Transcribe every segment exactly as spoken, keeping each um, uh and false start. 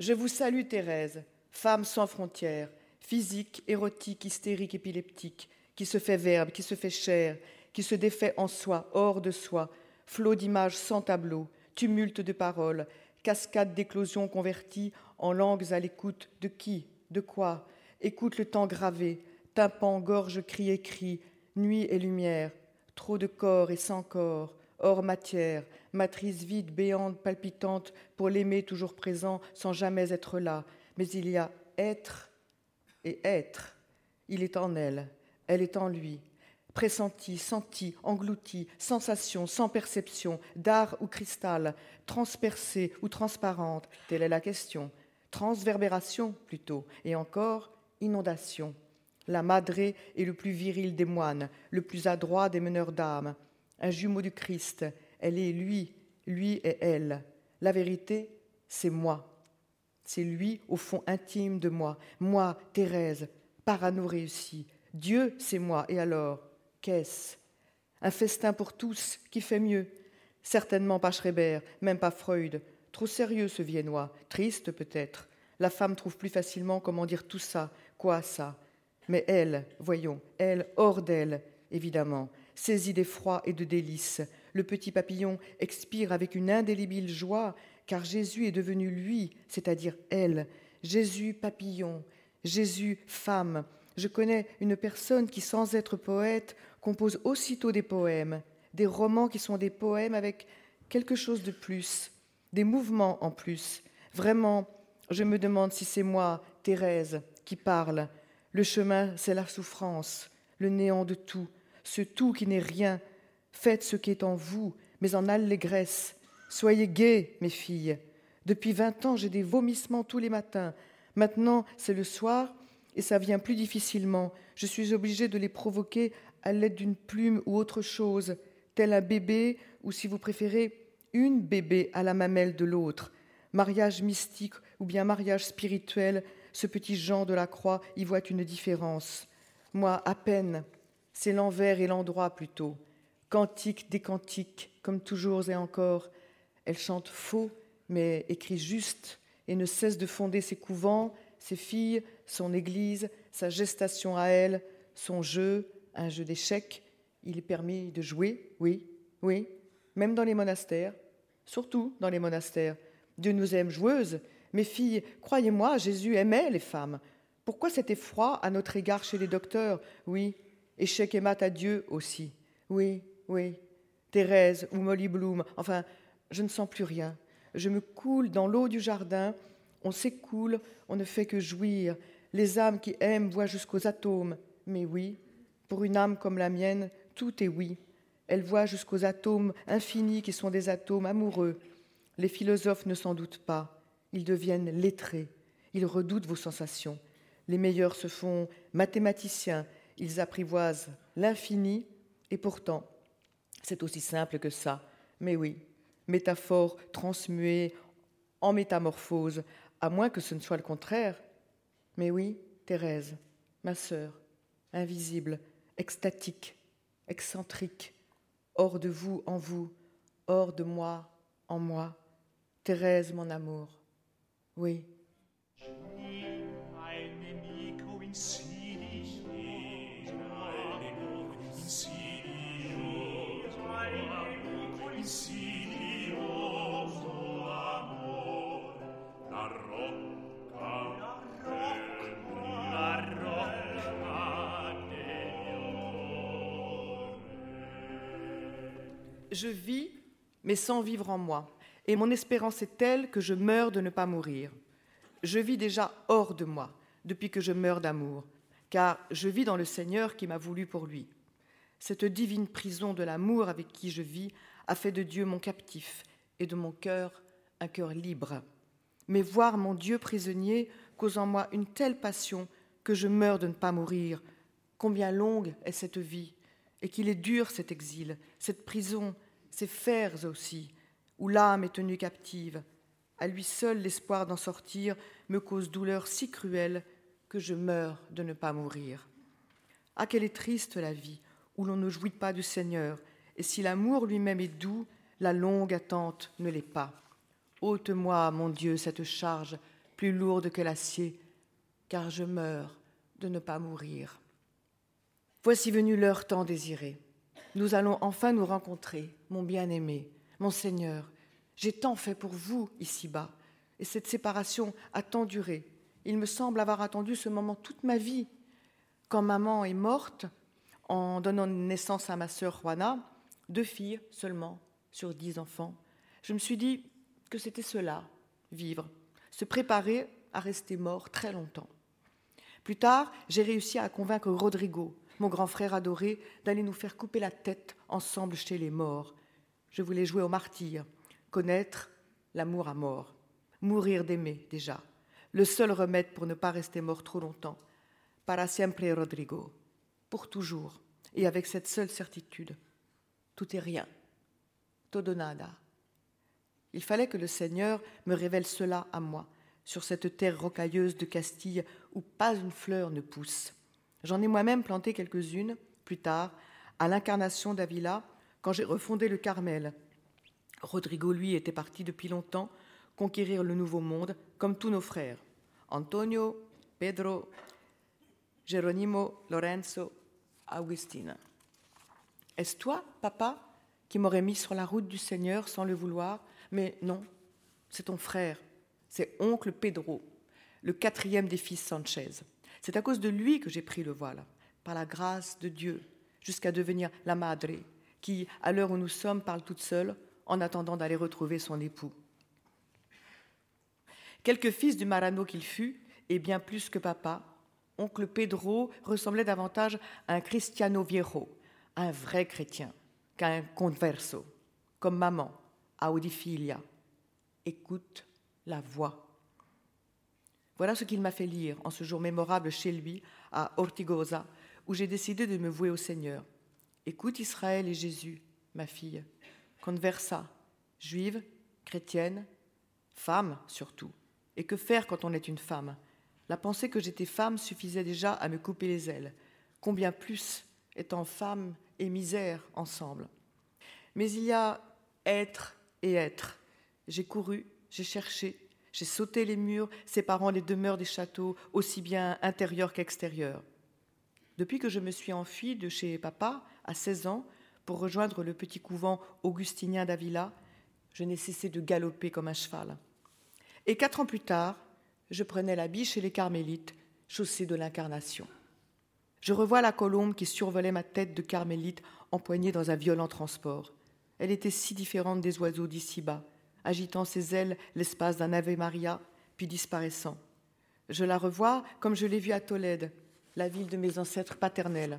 Je vous salue, Thérèse, femme sans frontières, physique, érotique, hystérique, épileptique, qui se fait verbe, qui se fait chair, qui se défait en soi, hors de soi, flot d'images sans tableau, tumulte de paroles, cascade d'éclosions converties en langues à l'écoute de qui, de quoi, écoute le temps gravé, tympan, gorge, cri et cri, nuit et lumière, trop de corps et sans corps, hors matière, matrice vide, béante, palpitante, pour l'aimer toujours présent, sans jamais être là. Mais il y a être et être. Il est en elle, elle est en lui. Pressenti, senti, englouti, sensation, sans perception, d'art ou cristal, transpercée ou transparente, telle est la question. Transverbération plutôt, et encore inondation. La madré est le plus viril des moines, le plus adroit des meneurs d'âme. Un jumeau du Christ, elle est lui, lui est elle. La vérité, c'est moi. C'est lui au fond intime de moi. Moi, Thérèse, parano réussi. Dieu, c'est moi, et alors, qu'est-ce ? Un festin pour tous, qui fait mieux ? Certainement pas Schreber, même pas Freud. Trop sérieux ce viennois, triste peut-être. La femme trouve plus facilement comment dire tout ça, quoi ça ? Mais elle, voyons, elle, hors d'elle, évidemment, saisie d'effroi et de délices, le petit papillon expire avec une indélébile joie, car Jésus est devenu lui, c'est-à-dire elle. Jésus papillon, Jésus femme. Je connais une personne qui, sans être poète, compose aussitôt des poèmes, des romans qui sont des poèmes avec quelque chose de plus, des mouvements en plus. Vraiment, je me demande si c'est moi, Thérèse, qui parle. Le chemin, c'est la souffrance, le néant de tout, ce tout qui n'est rien. Faites ce qui est en vous, mais en allégresse. Soyez gaies, mes filles. Depuis vingt ans, j'ai des vomissements tous les matins. Maintenant, c'est le soir, et ça vient plus difficilement. Je suis obligée de les provoquer à l'aide d'une plume ou autre chose, tel un bébé, ou si vous préférez, une bébé à la mamelle de l'autre. Mariage mystique ou bien mariage spirituel, ce petit Jean de la Croix y voit une différence. Moi, à peine, c'est l'envers et l'endroit plutôt. Cantique des cantiques, comme toujours et encore. Elle chante faux, mais écrit juste, et ne cesse de fonder ses couvents, ses filles, son église, sa gestation à elle, son jeu, un jeu d'échecs. Il est permis de jouer, oui, oui, même dans les monastères, surtout dans les monastères. Dieu nous aime joueuses. Mes filles, croyez-moi, Jésus aimait les femmes. Pourquoi cet effroi à notre égard chez les docteurs ? Oui, échec et mat à Dieu aussi. Oui, oui. Thérèse ou Molly Bloom, enfin, je ne sens plus rien. Je me coule dans l'eau du jardin, on s'écoule, on ne fait que jouir. Les âmes qui aiment voient jusqu'aux atomes. Mais oui, pour une âme comme la mienne, tout est oui. Elle voit jusqu'aux atomes infinis qui sont des atomes amoureux. Les philosophes ne s'en doutent pas. Ils deviennent lettrés. Ils redoutent vos sensations. Les meilleurs se font mathématiciens. Ils apprivoisent l'infini. Et pourtant, c'est aussi simple que ça. Mais oui, métaphore transmuée en métamorphose, à moins que ce ne soit le contraire. Mais oui, Thérèse, ma sœur, invisible, extatique, excentrique, hors de vous en vous, hors de moi en moi. Thérèse, mon amour, oui. Je vis, mais sans vivre en moi, et mon espérance est telle que je meurs de ne pas mourir. Je vis déjà hors de moi, depuis que je meurs d'amour, car je vis dans le Seigneur qui m'a voulu pour lui. Cette divine prison de l'amour avec qui je vis a fait de Dieu mon captif et de mon cœur un cœur libre. Mais voir mon Dieu prisonnier cause en moi une telle passion que je meurs de ne pas mourir. Combien longue est cette vie, et qu'il est dur cet exil, cette prison, ces fers aussi, où l'âme est tenue captive. À lui seul l'espoir d'en sortir me cause douleur si cruelle que je meurs de ne pas mourir. Ah, qu'elle est triste la vie, où l'on ne jouit pas du Seigneur, et si l'amour lui-même est doux, la longue attente ne l'est pas. Ôte-moi, mon Dieu, cette charge plus lourde que l'acier, car je meurs de ne pas mourir. Voici venue l'heure tant désirée. Nous allons enfin nous rencontrer, mon bien-aimé, mon Seigneur. J'ai tant fait pour vous ici-bas, et cette séparation a tant duré. Il me semble avoir attendu ce moment toute ma vie. Quand maman est morte, en donnant naissance à ma sœur Juana, deux filles seulement sur dix enfants, je me suis dit que c'était cela, vivre, se préparer à rester mort très longtemps. Plus tard, j'ai réussi à convaincre Rodrigo, mon grand frère adoré, d'aller nous faire couper la tête ensemble chez les morts. Je voulais jouer au martyr, connaître l'amour à mort, mourir d'aimer déjà, le seul remède pour ne pas rester mort trop longtemps. Para siempre, Rodrigo, pour toujours, et avec cette seule certitude, tout est rien, todo nada. Il fallait que le Seigneur me révèle cela à moi, sur cette terre rocailleuse de Castille où pas une fleur ne pousse. J'en ai moi-même planté quelques-unes, plus tard, à l'Incarnation d'Avila, quand j'ai refondé le Carmel. Rodrigo, lui, était parti depuis longtemps conquérir le Nouveau Monde, comme tous nos frères. Antonio, Pedro, Geronimo, Lorenzo, Agustina. Est-ce toi, papa, qui m'aurais mis sur la route du Seigneur sans le vouloir? Mais non, c'est ton frère, c'est oncle Pedro, le quatrième des fils Sanchez. C'est à cause de lui que j'ai pris le voile, par la grâce de Dieu, jusqu'à devenir la madre, qui, à l'heure où nous sommes, parle toute seule, en attendant d'aller retrouver son époux. Quelques fils du Marano qu'il fut, et bien plus que papa, oncle Pedro ressemblait davantage à un cristiano viejo, un vrai chrétien, qu'à un converso, comme maman, audifilia. Écoute la voix. Voilà ce qu'il m'a fait lire en ce jour mémorable chez lui, à Ortigosa, où j'ai décidé de me vouer au Seigneur. Écoute Israël et Jésus, ma fille, conversa, juive, chrétienne, femme surtout. Et que faire quand on est une femme? La pensée que j'étais femme suffisait déjà à me couper les ailes. Combien plus étant femme et misère ensemble. Mais il y a être et être. J'ai couru, j'ai cherché, j'ai sauté les murs séparant les demeures des châteaux, aussi bien intérieurs qu'extérieurs. Depuis que je me suis enfuie de chez papa, à seize ans, pour rejoindre le petit couvent augustinien d'Avila, je n'ai cessé de galoper comme un cheval. Et quatre ans plus tard, je prenais l'habit chez les carmélites, chaussée de l'Incarnation. Je revois la colombe qui survolait ma tête de carmélite empoignée dans un violent transport. Elle était si différente des oiseaux d'ici-bas, agitant ses ailes l'espace d'un Ave Maria, puis disparaissant. Je la revois comme je l'ai vue à Tolède, la ville de mes ancêtres paternels.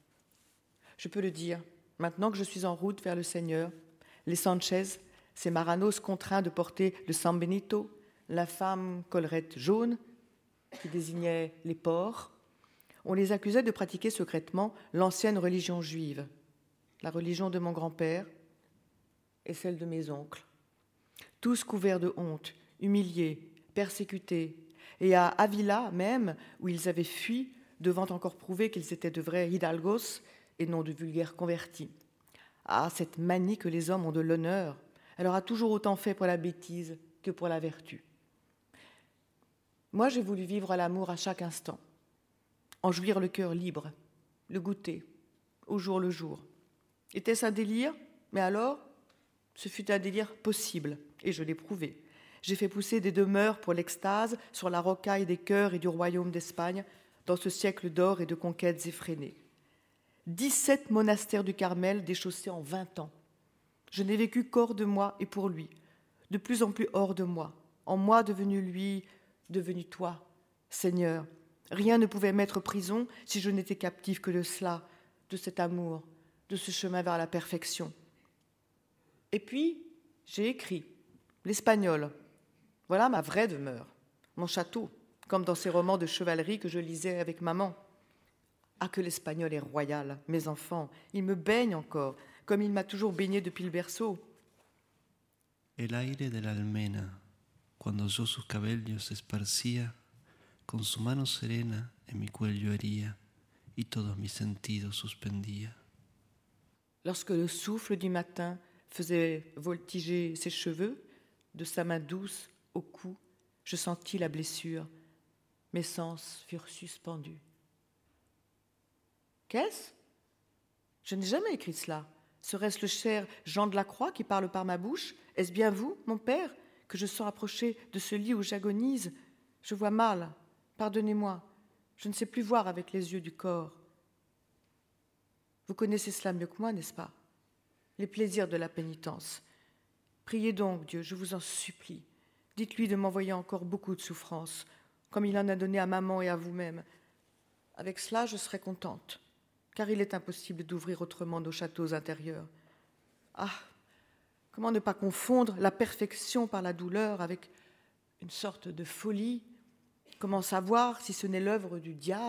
Je peux le dire, maintenant que je suis en route vers le Seigneur, les Sanchez, ces Maranos contraints de porter le San Benito, l'infâme collerette jaune qui désignait les porcs, on les accusait de pratiquer secrètement l'ancienne religion juive, la religion de mon grand-père et celle de mes oncles. Tous couverts de honte, humiliés, persécutés, et à Avila même, où ils avaient fui, devant encore prouver qu'ils étaient de vrais hidalgos et non de vulgaires convertis. Ah, cette manie que les hommes ont de l'honneur, elle aura toujours autant fait pour la bêtise que pour la vertu. Moi, j'ai voulu vivre l'amour à chaque instant, en jouir le cœur libre, le goûter, au jour le jour. Était-ce un délire? Mais alors, ce fut un délire possible, et je l'ai prouvé. J'ai fait pousser des demeures pour l'extase sur la rocaille des cœurs et du royaume d'Espagne, dans ce siècle d'or et de conquêtes effrénées. dix-sept monastères du Carmel déchaussés en vingt ans. Je n'ai vécu qu'hors de moi et pour lui, de plus en plus hors de moi, en moi devenu lui, devenu toi, Seigneur. Rien ne pouvait mettre prison si je n'étais captive que de cela, de cet amour, de ce chemin vers la perfection. Et puis, j'ai écrit l'espagnol. Voilà ma vraie demeure, mon château, comme dans ces romans de chevalerie que je lisais avec maman. Ah, que l'espagnol est royal, mes enfants, il me baigne encore, comme il m'a toujours baigné depuis le berceau. El aire de la almena, cuando yo sus cabellos esparcía, con su mano serena en mi cuello hería y todos mis sentidos suspendía. Lorsque le souffle du matin faisait voltiger ses cheveux, de sa main douce au cou, Je sentis la blessure. Mes sens furent suspendus. Qu'est-ce ? Je n'ai jamais écrit cela. Serait-ce le cher Jean de la Croix qui parle par ma bouche ? Est-ce bien vous, mon père, que je sens approcher de ce lit où j'agonise ? Je vois mal. Pardonnez-moi. Je ne sais plus voir avec les yeux du corps. Vous connaissez cela mieux que moi, n'est-ce pas ? Les plaisirs de la pénitence. Priez donc, Dieu, je vous en supplie. Dites-lui de m'envoyer encore beaucoup de souffrances, comme il en a donné à maman et à vous-même. Avec cela, je serai contente, car il est impossible d'ouvrir autrement nos châteaux intérieurs. Ah, comment ne pas confondre la perfection par la douleur avec une sorte de folie ? Comment savoir si ce n'est l'œuvre du diable ?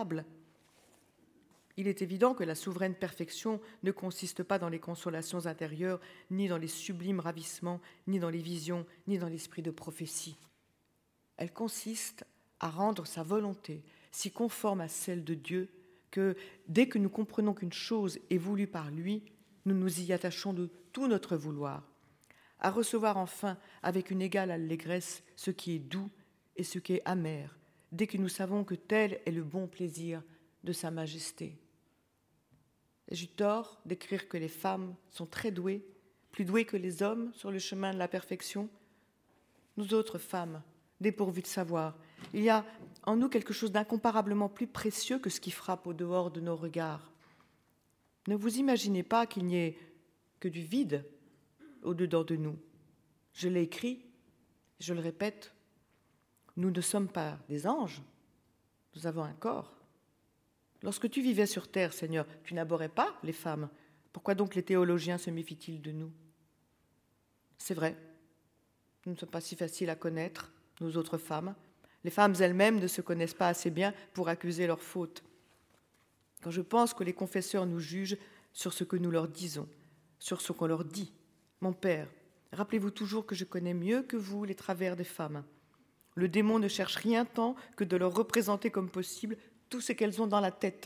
Il est évident que la souveraine perfection ne consiste pas dans les consolations intérieures, ni dans les sublimes ravissements, ni dans les visions, ni dans l'esprit de prophétie. Elle consiste à rendre sa volonté si conforme à celle de Dieu que, dès que nous comprenons qu'une chose est voulue par lui, nous nous y attachons de tout notre vouloir, à recevoir enfin avec une égale allégresse ce qui est doux et ce qui est amer, dès que nous savons que tel est le bon plaisir de sa majesté. Ai-je eu tort d'écrire que les femmes sont très douées, plus douées que les hommes sur le chemin de la perfection ? Nous autres femmes, dépourvues de savoir, il y a en nous quelque chose d'incomparablement plus précieux que ce qui frappe au dehors de nos regards. Ne vous imaginez pas qu'il n'y ait que du vide au-dedans de nous. Je l'ai écrit, je le répète, nous ne sommes pas des anges, nous avons un corps. Lorsque tu vivais sur terre, Seigneur, tu n'abhorrais pas les femmes. Pourquoi donc les théologiens se méfient-ils de nous ? C'est vrai, nous ne sommes pas si faciles à connaître, nous autres femmes. Les femmes elles-mêmes ne se connaissent pas assez bien pour accuser leurs fautes. Quand je pense que les confesseurs nous jugent sur ce que nous leur disons, sur ce qu'on leur dit, mon Père, rappelez-vous toujours que je connais mieux que vous les travers des femmes. Le démon ne cherche rien tant que de leur représenter comme possible tout ce qu'elles ont dans la tête.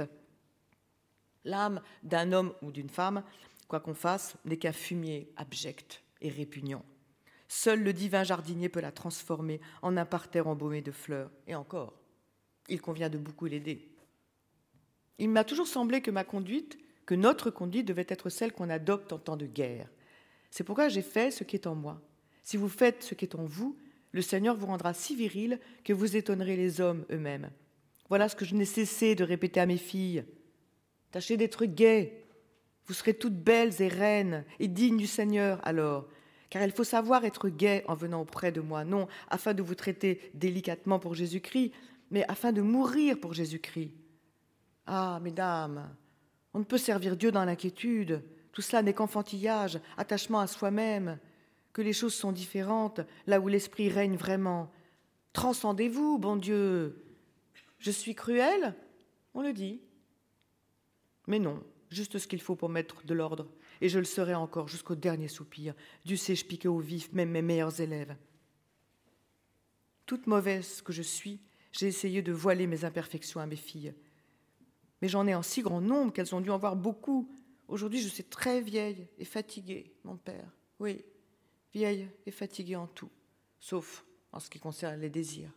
L'âme d'un homme ou d'une femme, quoi qu'on fasse, n'est qu'un fumier abject et répugnant. Seul le divin jardinier peut la transformer en un parterre embaumé de fleurs. Et encore, il convient de beaucoup l'aider. Il m'a toujours semblé que ma conduite, que notre conduite devait être celle qu'on adopte en temps de guerre. C'est pourquoi j'ai fait ce qui est en moi. Si vous faites ce qui est en vous, le Seigneur vous rendra si viril que vous étonnerez les hommes eux-mêmes. Voilà ce que je n'ai cessé de répéter à mes filles. Tâchez d'être gaies. Vous serez toutes belles et reines et dignes du Seigneur alors. Car il faut savoir être gai en venant auprès de moi, non afin de vous traiter délicatement pour Jésus-Christ, mais afin de mourir pour Jésus-Christ. Ah, mesdames, on ne peut servir Dieu dans l'inquiétude. Tout cela n'est qu'enfantillage, attachement à soi-même, que les choses sont différentes, là où l'esprit règne vraiment. Transcendez-vous, bon Dieu. Je suis cruelle ? On le dit. Mais non, juste ce qu'il faut pour mettre de l'ordre. Et je le serai encore jusqu'au dernier soupir. Dieu sait, je piquais au vif même mes meilleurs élèves. Toute mauvaise que je suis, j'ai essayé de voiler mes imperfections à mes filles. Mais j'en ai en si grand nombre qu'elles ont dû en voir beaucoup. Aujourd'hui, je suis très vieille et fatiguée, mon père. Oui, vieille et fatiguée en tout, sauf en ce qui concerne les désirs.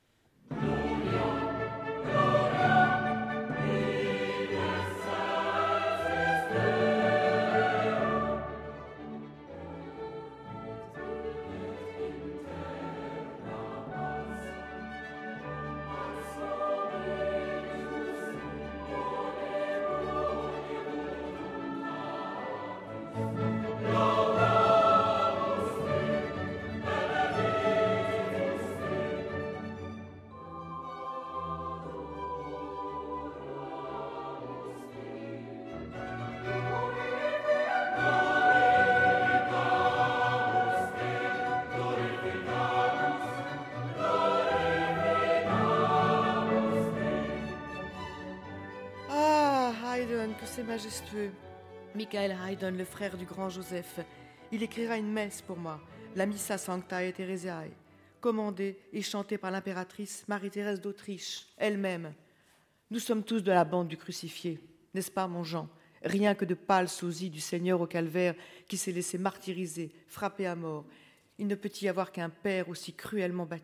C'est majestueux. Michael Haydn, le frère du grand Joseph, il écrira une messe pour moi, la Missa Sanctae Theresiae, commandée et chantée par l'impératrice Marie-Thérèse d'Autriche, elle-même. Nous sommes tous de la bande du crucifié, n'est-ce pas, mon Jean ? Rien que de pâles sosies du Seigneur au calvaire qui s'est laissé martyriser, frapper à mort. Il ne peut y avoir qu'un père aussi cruellement battu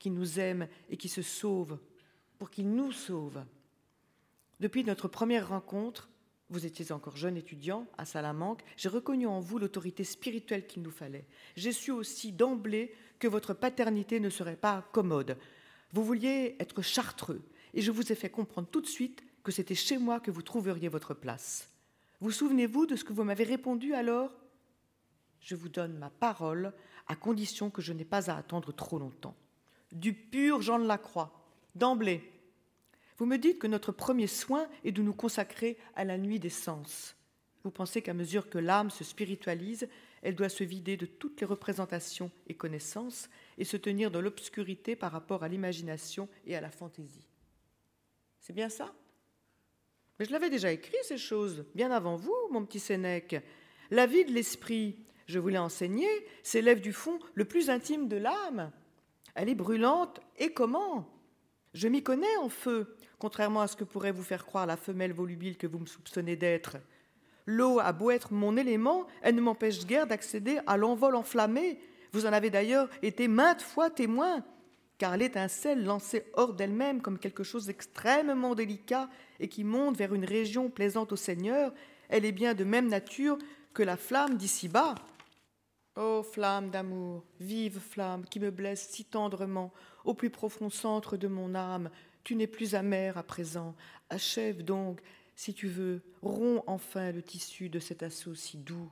qui nous aime et qui se sauve, pour qu'il nous sauve. Depuis notre première rencontre, vous étiez encore jeune étudiant à Salamanque, j'ai reconnu en vous l'autorité spirituelle qu'il nous fallait. J'ai su aussi d'emblée que votre paternité ne serait pas commode. Vous vouliez être chartreux, et je vous ai fait comprendre tout de suite que c'était chez moi que vous trouveriez votre place. Vous souvenez-vous de ce que vous m'avez répondu alors ? Je vous donne ma parole, à condition que je n'ai pas à attendre trop longtemps. Du pur Jean de la Croix, d'emblée. Vous me dites que notre premier soin est de nous consacrer à la nuit des sens. Vous pensez qu'à mesure que l'âme se spiritualise, elle doit se vider de toutes les représentations et connaissances et se tenir dans l'obscurité par rapport à l'imagination et à la fantaisie. C'est bien ça ? Mais je l'avais déjà écrit, ces choses, bien avant vous, mon petit Sénèque. La vie de l'esprit, je vous l'ai enseigné, s'élève du fond le plus intime de l'âme. Elle est brûlante, et comment ? Je m'y connais en feu, contrairement à ce que pourrait vous faire croire la femelle volubile que vous me soupçonnez d'être. L'eau a beau être mon élément, elle ne m'empêche guère d'accéder à l'envol enflammé. Vous en avez d'ailleurs été maintes fois témoin, car l'étincelle lancée hors d'elle-même comme quelque chose d'extrêmement délicat et qui monte vers une région plaisante au Seigneur, elle est bien de même nature que la flamme d'ici-bas. Ô flamme d'amour, vive flamme qui me blesse si tendrement, au plus profond centre de mon âme, tu n'es plus amère à présent. Achève donc, si tu veux, romps enfin le tissu de cet assaut si doux.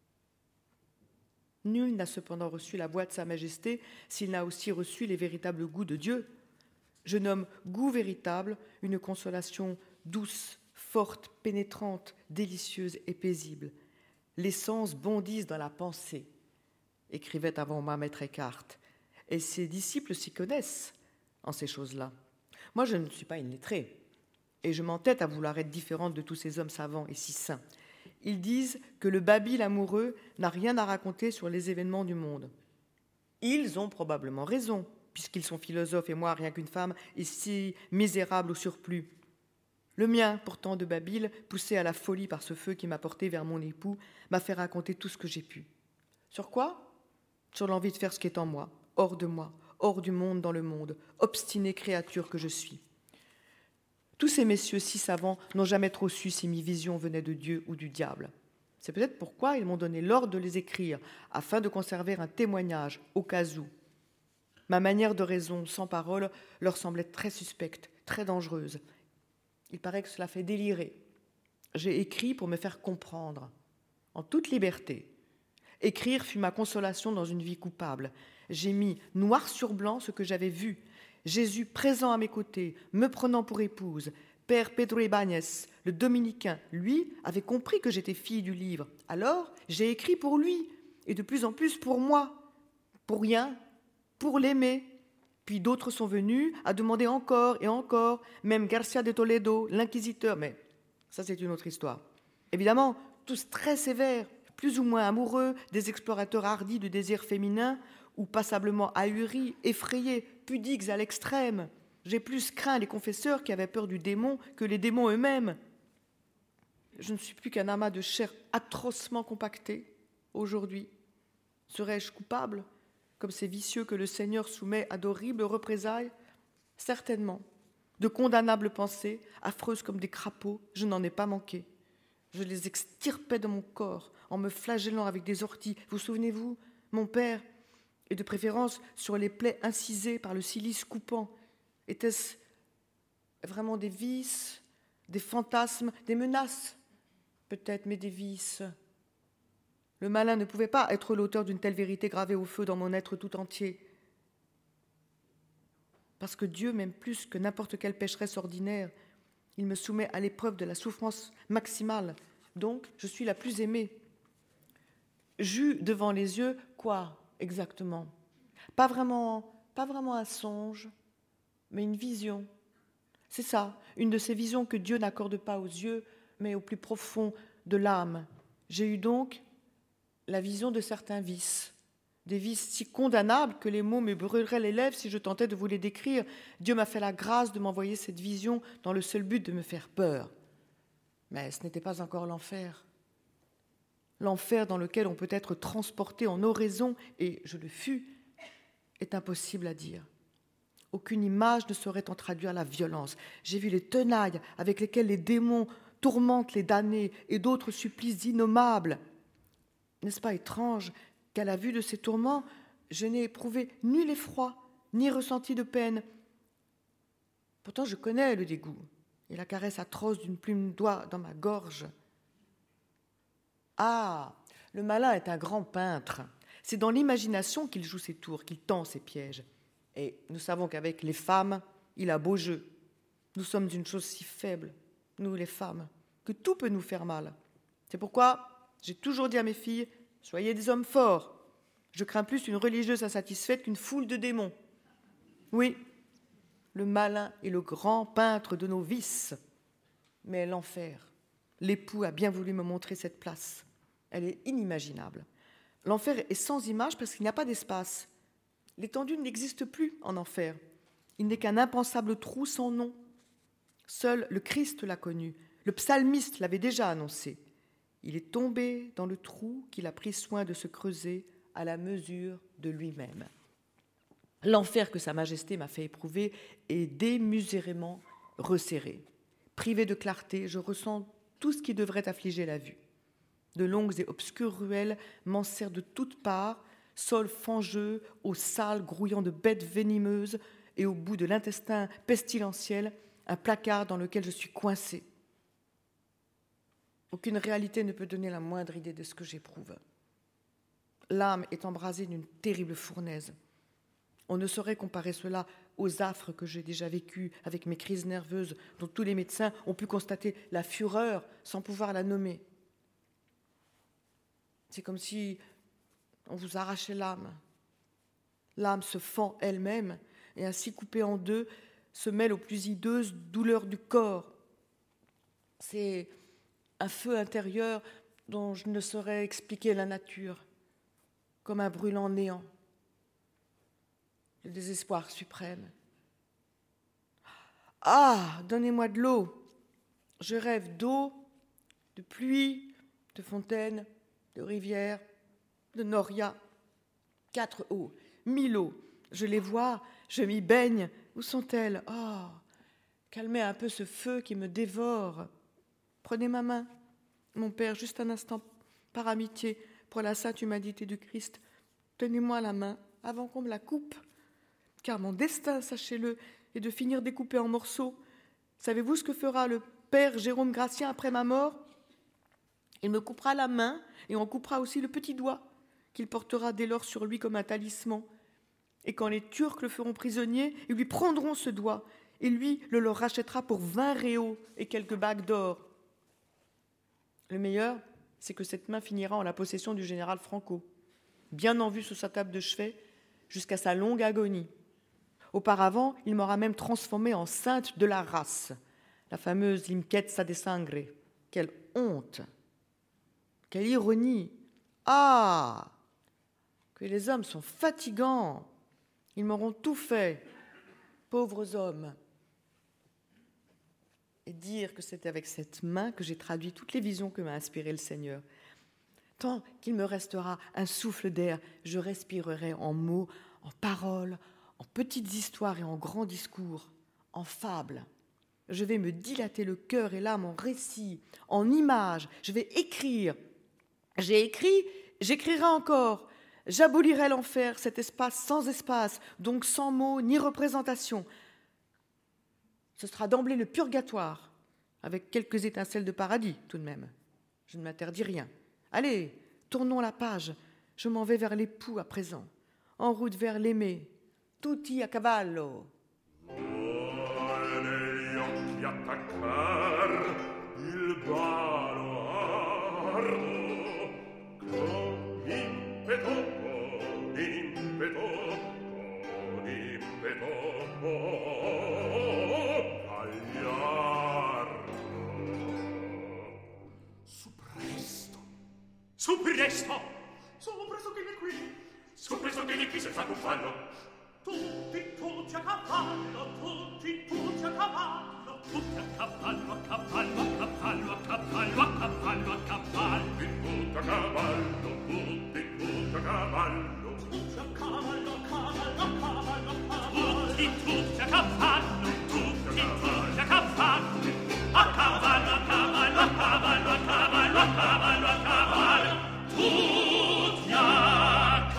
Nul n'a cependant reçu la voix de Sa Majesté s'il n'a aussi reçu les véritables goûts de Dieu. Je nomme goût véritable une consolation douce, forte, pénétrante, délicieuse et paisible. Les sens bondissent dans la pensée, écrivait avant moi Maître Eckhart, et ses disciples s'y connaissent en ces choses-là. Moi, je ne suis pas une lettrée, et je m'entête à vouloir être différente de tous ces hommes savants et si saints. Ils disent que le babil amoureux n'a rien à raconter sur les événements du monde. Ils ont probablement raison, puisqu'ils sont philosophes et moi, rien qu'une femme, et si misérable au surplus. Le mien, pourtant de babil, poussé à la folie par ce feu qui m'a porté vers mon époux, m'a fait raconter tout ce que j'ai pu. Sur quoi ? Sur l'envie de faire ce qui est en moi, hors de moi, hors du monde dans le monde, obstinée créature que je suis. Tous ces messieurs si savants n'ont jamais trop su si mes visions venaient de Dieu ou du diable. C'est peut-être pourquoi ils m'ont donné l'ordre de les écrire, afin de conserver un témoignage au cas où. Ma manière de raison sans parole leur semblait très suspecte, très dangereuse. Il paraît que cela fait délirer. J'ai écrit pour me faire comprendre, en toute liberté. Écrire fut ma consolation dans une vie coupable. J'ai mis noir sur blanc ce que j'avais vu. Jésus présent à mes côtés, me prenant pour épouse. Père Pedro Ibáñez, le dominicain, lui, avait compris que j'étais fille du livre. Alors, j'ai écrit pour lui, et de plus en plus pour moi. Pour rien, pour l'aimer. Puis d'autres sont venus à demander encore et encore, même Garcia de Toledo, l'inquisiteur, mais ça c'est une autre histoire. Évidemment, tous très sévères, plus ou moins amoureux, des explorateurs hardis du désir féminin, ou passablement ahuris, effrayés, pudiques à l'extrême. J'ai plus craint les confesseurs qui avaient peur du démon que les démons eux-mêmes. Je ne suis plus qu'un amas de chair atrocement compacté, aujourd'hui. Serais-je coupable, comme ces vicieux que le Seigneur soumet à d'horribles représailles ? Certainement. De condamnables pensées, affreuses comme des crapauds, je n'en ai pas manqué. Je les extirpais de mon corps, en me flagellant avec des orties. Vous souvenez-vous, mon père, et de préférence sur les plaies incisées par le cilice coupant. Était-ce vraiment des vices, des fantasmes, des menaces ? Peut-être, mais des vices. Le malin ne pouvait pas être l'auteur d'une telle vérité gravée au feu dans mon être tout entier. Parce que Dieu m'aime plus que n'importe quelle pécheresse ordinaire. Il me soumet à l'épreuve de la souffrance maximale. Donc, je suis la plus aimée. J'eus devant les yeux quoi exactement ? Pas vraiment, pas vraiment un songe, mais une vision. C'est ça, une de ces visions que Dieu n'accorde pas aux yeux, mais au plus profond de l'âme. J'ai eu donc la vision de certains vices, des vices si condamnables que les mots me brûleraient les lèvres si je tentais de vous les décrire. Dieu m'a fait la grâce de m'envoyer cette vision dans le seul but de me faire peur. Mais ce n'était pas encore l'enfer. L'enfer dans lequel on peut être transporté en oraison, et je le fus, est impossible à dire. Aucune image ne saurait en traduire la violence. J'ai vu les tenailles avec lesquelles les démons tourmentent les damnés et d'autres supplices innommables. N'est-ce pas étrange qu'à la vue de ces tourments, je n'ai éprouvé nul effroi, ni ressenti de peine. Pourtant, je connais le dégoût et la caresse atroce d'une plume d'oie dans ma gorge. Ah, le malin est un grand peintre. C'est dans l'imagination qu'il joue ses tours, qu'il tend ses pièges. Et nous savons qu'avec les femmes, il a beau jeu. Nous sommes d'une chose si faible, nous les femmes, que tout peut nous faire mal. C'est pourquoi j'ai toujours dit à mes filles, soyez des hommes forts. Je crains plus une religieuse insatisfaite qu'une foule de démons. Oui, le malin est le grand peintre de nos vices. Mais l'enfer, l'époux a bien voulu me montrer cette place. Elle est inimaginable. L'enfer est sans image parce qu'il n'y a pas d'espace. L'étendue n'existe plus en enfer. Il n'est qu'un impensable trou sans nom. Seul le Christ l'a connu. Le psalmiste l'avait déjà annoncé. Il est tombé dans le trou qu'il a pris soin de se creuser à la mesure de lui-même. L'enfer que Sa Majesté m'a fait éprouver est démesurément resserré. Privé de clarté, je ressens tout ce qui devrait affliger la vue. De longues et obscures ruelles m'enserrent de toutes parts, sol fangeux, eau sale grouillant de bêtes venimeuses, et au bout de l'intestin pestilentiel, un placard dans lequel je suis coincé. Aucune réalité ne peut donner la moindre idée de ce que j'éprouve. L'âme est embrasée d'une terrible fournaise. On ne saurait comparer cela aux affres que j'ai déjà vécues avec mes crises nerveuses, dont tous les médecins ont pu constater la fureur sans pouvoir la nommer. C'est comme si on vous arrachait l'âme. L'âme se fend elle-même et ainsi coupée en deux se mêle aux plus hideuses douleurs du corps. C'est un feu intérieur dont je ne saurais expliquer la nature, comme un brûlant néant. Le désespoir suprême. Ah, donnez-moi de l'eau. Je rêve d'eau, de pluie, de fontaine, de rivière, de noria. Quatre eaux, mille eaux. Je les vois, je m'y baigne. Où sont-elles? Oh, calmez un peu ce feu qui me dévore. Prenez ma main, mon père, juste un instant, par amitié, pour la sainte humanité du Christ. Tenez-moi la main avant qu'on me la coupe. Car mon destin, sachez-le, est de finir découpé en morceaux. Savez-vous ce que fera le père Jérôme Gratien après ma mort? Il me coupera la main et on coupera aussi le petit doigt qu'il portera dès lors sur lui comme un talisman. Et quand les Turcs le feront prisonnier, ils lui prendront ce doigt et lui le leur rachètera pour vingt réaux et quelques bagues d'or. Le meilleur, c'est que cette main finira en la possession du général Franco, bien en vue sous sa table de chevet jusqu'à sa longue agonie. Auparavant, il m'aura même transformée en sainte de la race, la fameuse Limquetza de Sangre. Quelle honte! Quelle ironie! Ah! Que les hommes sont fatigants! Ils m'auront tout fait, pauvres hommes! Et dire que c'est avec cette main que j'ai traduit toutes les visions que m'a inspirées le Seigneur. Tant qu'il me restera un souffle d'air, je respirerai en mots, en paroles, en petites histoires et en grands discours, en fables. Je vais me dilater le cœur et l'âme en récits, en images. Je vais écrire. J'ai écrit, j'écrirai encore. J'abolirai l'enfer, cet espace sans espace, donc sans mots ni représentation. Ce sera d'emblée le purgatoire, avec quelques étincelles de paradis tout de même. Je ne m'interdis rien. Allez, tournons la page. Je m'en vais vers l'époux à présent, en route vers l'aimé. Tutti a cavallo. Su presto, su presto, sono presto che ne qui, su presto che ne qui senza cavallo. Tutti, tutti a cavallo, tutti, tutti a cavallo, tutti a cavallo, a cavallo, a cavallo, a cavallo, a cavallo, a cavallo, tutti a cavallo, tutti, tutti a cavallo, tutti a cavallo, a cavallo, a cavallo, a cavallo, tutti, tutti cavallo, tutti, tutti a cavallo, a cavallo, a cavallo, a cavallo, a cavallo, a cavallo, a cavallo, tutti a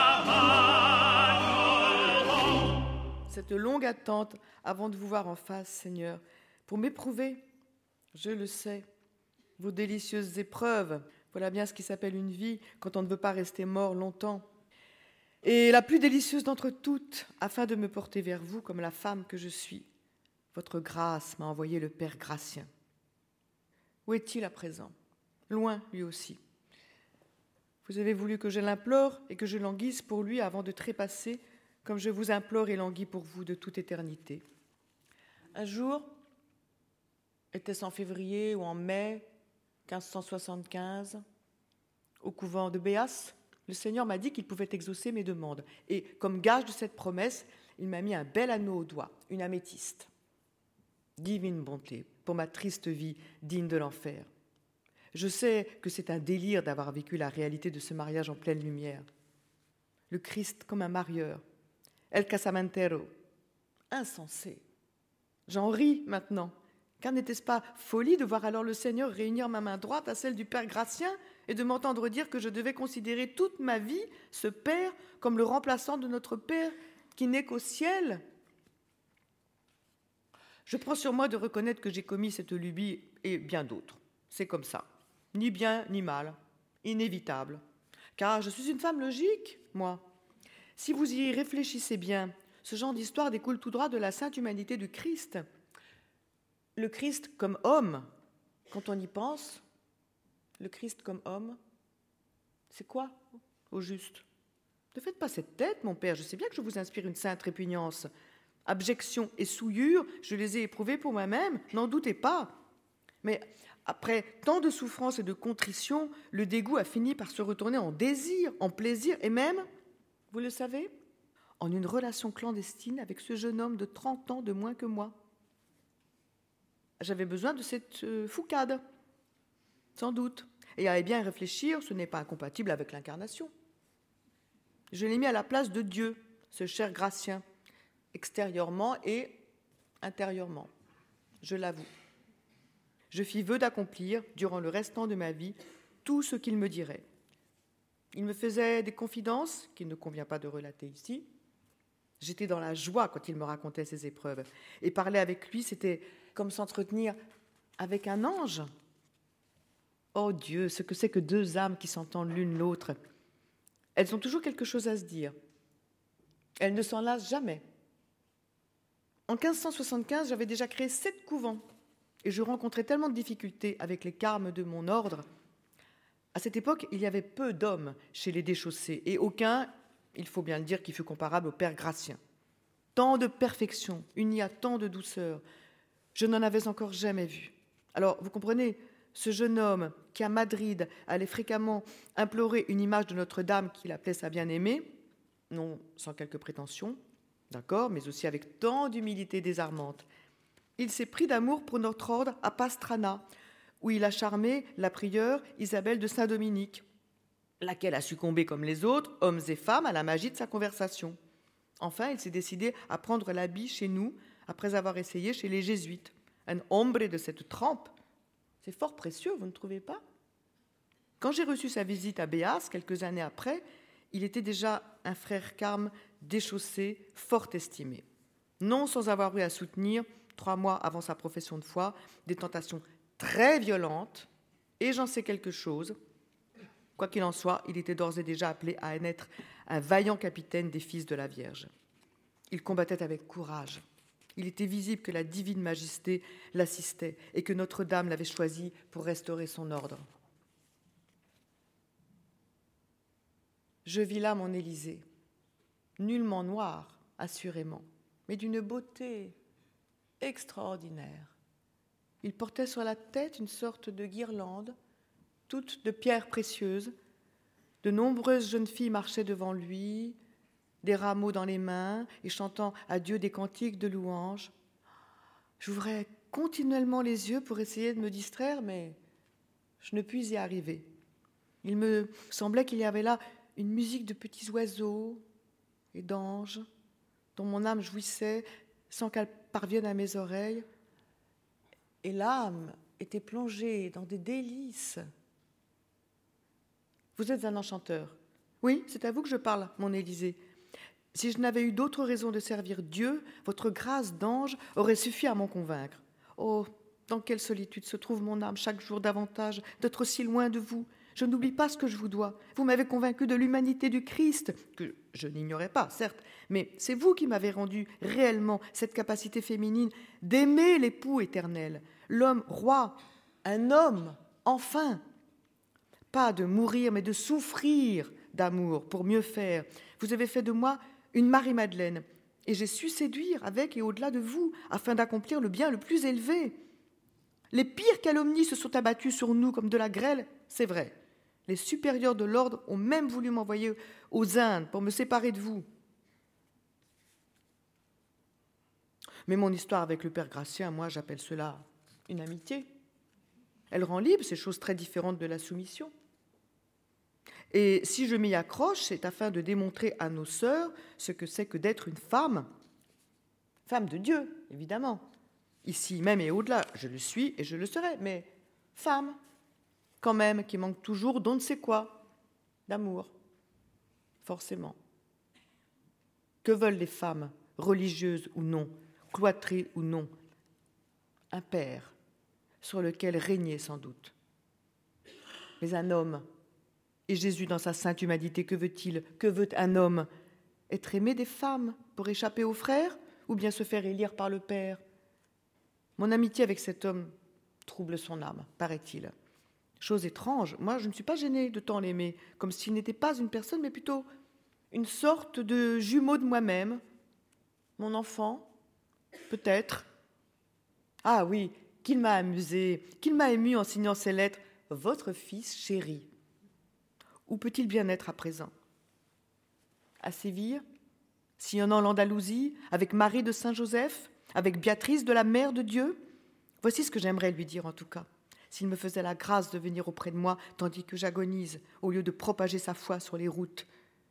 cavallo. Cette longue attente avant de vous voir en face, Seigneur, pour m'éprouver, je le sais, vos délicieuses épreuves, voilà bien ce qui s'appelle une vie quand on ne veut pas rester mort longtemps. Et la plus délicieuse d'entre toutes, afin de me porter vers vous comme la femme que je suis, votre grâce m'a envoyé le Père Gratien. Où est-il à présent? Loin, lui aussi. Vous avez voulu que je l'implore et que je languisse pour lui avant de trépasser, comme je vous implore et languis pour vous de toute éternité. Un jour, était-ce en février ou en mai quinze cent soixante-quinze, au couvent de Béas, le Seigneur m'a dit qu'il pouvait exaucer mes demandes. Et comme gage de cette promesse, il m'a mis un bel anneau au doigt, une améthyste. Divine bonté pour ma triste vie digne de l'enfer. Je sais que c'est un délire d'avoir vécu la réalité de ce mariage en pleine lumière. Le Christ comme un marieur, El casamentero, insensé. J'en ris maintenant. Car n'était-ce pas folie de voir alors le Seigneur réunir ma main droite à celle du Père Gratien et de m'entendre dire que je devais considérer toute ma vie ce Père comme le remplaçant de notre Père qui n'est qu'au ciel? Je prends sur moi de reconnaître que j'ai commis cette lubie et bien d'autres. C'est comme ça. Ni bien ni mal. Inévitable. Car je suis une femme logique, moi. Si vous y réfléchissez bien, ce genre d'histoire découle tout droit de la sainte humanité du Christ. Le Christ comme homme, quand on y pense, le Christ comme homme, c'est quoi, au juste? Ne faites pas cette tête, mon père, je sais bien que je vous inspire une sainte répugnance. Abjection et souillure, je les ai éprouvées pour moi-même, n'en doutez pas. Mais après tant de souffrance et de contrition, le dégoût a fini par se retourner en désir, en plaisir, et même, vous le savez, en une relation clandestine avec ce jeune homme de trente ans de moins que moi. J'avais besoin de cette euh, foucade, sans doute. Et à bien y réfléchir, ce n'est pas incompatible avec l'incarnation. Je l'ai mis à la place de Dieu, ce cher Gratien, extérieurement et intérieurement, je l'avoue. Je fis vœu d'accomplir, durant le restant de ma vie, tout ce qu'il me dirait. Il me faisait des confidences, qu'il ne convient pas de relater ici. J'étais dans la joie quand il me racontait ses épreuves. Et parler avec lui, c'était comme s'entretenir avec un ange. Oh Dieu, ce que c'est que deux âmes qui s'entendent l'une l'autre. Elles ont toujours quelque chose à se dire. Elles ne s'en lassent jamais. En quinze cent soixante-quinze, j'avais déjà créé sept couvents et je rencontrais tellement de difficultés avec les carmes de mon ordre. À cette époque, il y avait peu d'hommes chez les déchaussés et aucun, il faut bien le dire, qui fut comparable au Père Gratien. Tant de perfection, unie à tant de douceur, je n'en avais encore jamais vu. Alors, vous comprenez, ce jeune homme qui, à Madrid, allait fréquemment implorer une image de Notre-Dame qu'il appelait sa bien-aimée, non sans quelque prétention, d'accord, mais aussi avec tant d'humilité désarmante, il s'est pris d'amour pour notre ordre à Pastrana, où il a charmé la prieure Isabelle de Saint-Dominique, laquelle a succombé comme les autres, hommes et femmes, à la magie de sa conversation. Enfin, il s'est décidé à prendre l'habit chez nous, après avoir essayé chez les jésuites. Un hombre de cette trempe, c'est fort précieux, vous ne trouvez pas? Quand j'ai reçu sa visite à Béas, quelques années après, il était déjà un frère carme déchaussé, fort estimé. Non sans avoir eu à soutenir, trois mois avant sa profession de foi, des tentations très violentes, et j'en sais quelque chose. Quoi qu'il en soit, il était d'ores et déjà appelé à être un vaillant capitaine des fils de la Vierge. Il combattait avec courage. Il était visible que la divine majesté l'assistait et que Notre-Dame l'avait choisi pour restaurer son ordre. Je vis là mon Élysée, nullement noir, assurément, mais d'une beauté extraordinaire. Il portait sur la tête une sorte de guirlande, toute de pierres précieuses. De nombreuses jeunes filles marchaient devant lui, des rameaux dans les mains et chantant à Dieu des cantiques de louange. J'ouvrais continuellement les yeux pour essayer de me distraire, mais je ne puis y arriver. Il me semblait qu'il y avait là une musique de petits oiseaux et d'anges dont mon âme jouissait sans qu'elle parvienne à mes oreilles, et l'âme était plongée dans des délices. Vous êtes un enchanteur. Oui, c'est à vous que je parle, mon Élisée. Si je n'avais eu d'autre raison de servir Dieu, votre grâce d'ange aurait suffi à m'en convaincre. Oh, dans quelle solitude se trouve mon âme chaque jour davantage d'être si loin de vous. Je n'oublie pas ce que je vous dois. Vous m'avez convaincu de l'humanité du Christ, que je n'ignorais pas, certes, mais c'est vous qui m'avez rendu réellement cette capacité féminine d'aimer l'époux éternel, l'homme roi, un homme, enfin. Pas de mourir, mais de souffrir d'amour pour mieux faire. Vous avez fait de moi une Marie-Madeleine, et j'ai su séduire avec et au-delà de vous, afin d'accomplir le bien le plus élevé. Les pires calomnies se sont abattues sur nous comme de la grêle, c'est vrai. Les supérieurs de l'ordre ont même voulu m'envoyer aux Indes pour me séparer de vous. Mais mon histoire avec le père Gratien, moi, j'appelle cela une amitié. Elle rend libre, c'est chose très différente de la soumission. Et si je m'y accroche, c'est afin de démontrer à nos sœurs ce que c'est que d'être une femme, femme de Dieu, évidemment. Ici même et au-delà, je le suis et je le serai, mais femme, quand même, qui manque toujours d'on ne sait quoi, d'amour, forcément. Que veulent les femmes, religieuses ou non, cloîtrées ou non? Un père, sur lequel régner sans doute. Mais un homme, et Jésus dans sa sainte humanité, que veut-il? Que veut un homme? Être aimé des femmes pour échapper aux frères, ou bien se faire élire par le Père? Mon amitié avec cet homme trouble son âme, paraît-il. Chose étrange, moi je ne suis pas gênée de tant l'aimer, comme s'il n'était pas une personne, mais plutôt une sorte de jumeau de moi-même. Mon enfant, peut-être. Ah oui, qu'il m'a amusé, qu'il m'a ému en signant ces lettres. Votre fils chéri. Où peut-il bien être à présent? À Séville, sillonnant l'Andalousie, avec Marie de Saint-Joseph, avec Béatrice de la Mère de Dieu? Voici ce que j'aimerais lui dire en tout cas, s'il me faisait la grâce de venir auprès de moi tandis que j'agonise, au lieu de propager sa foi sur les routes.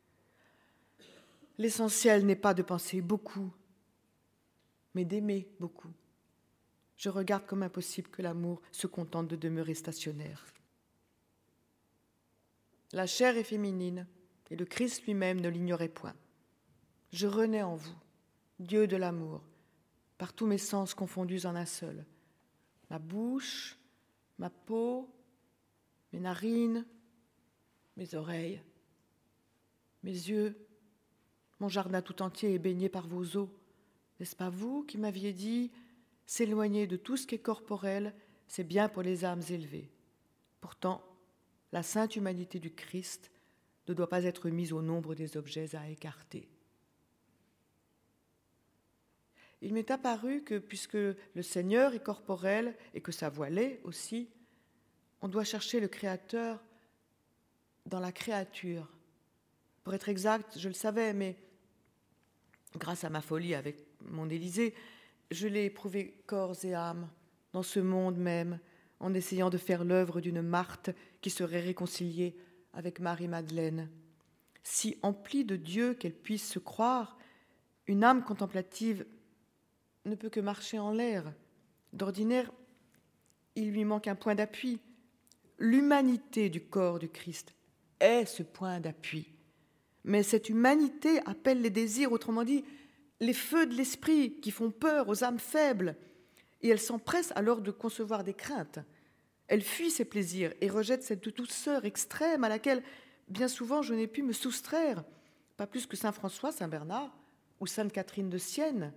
L'essentiel n'est pas de penser beaucoup, mais d'aimer beaucoup. Je regarde comme impossible que l'amour se contente de demeurer stationnaire. La chair est féminine, et le Christ lui-même ne l'ignorait point. Je renais en vous, Dieu de l'amour, par tous mes sens confondus en un seul. Ma bouche, ma peau, mes narines, mes oreilles, mes yeux, mon jardin tout entier est baigné par vos eaux. N'est-ce pas vous qui m'aviez dit « S'éloigner de tout ce qui est corporel, c'est bien pour les âmes élevées ». Pourtant, la sainte humanité du Christ ne doit pas être mise au nombre des objets à écarter. Il m'est apparu que, puisque le Seigneur est corporel et que sa voix l'est aussi, on doit chercher le Créateur dans la créature. Pour être exact, je le savais, mais grâce à ma folie avec mon Élisée, je l'ai éprouvé corps et âme, dans ce monde même, en essayant de faire l'œuvre d'une Marthe qui serait réconciliée avec Marie-Madeleine. Si emplie de Dieu qu'elle puisse se croire, une âme contemplative ne peut que marcher en l'air. D'ordinaire, il lui manque un point d'appui. L'humanité du corps du Christ est ce point d'appui. Mais cette humanité appelle les désirs, autrement dit, les feux de l'esprit qui font peur aux âmes faibles. Et elle s'empresse alors de concevoir des craintes. Elle fuit ses plaisirs et rejette cette douceur extrême à laquelle, bien souvent, je n'ai pu me soustraire, pas plus que saint François, saint Bernard ou sainte Catherine de Sienne.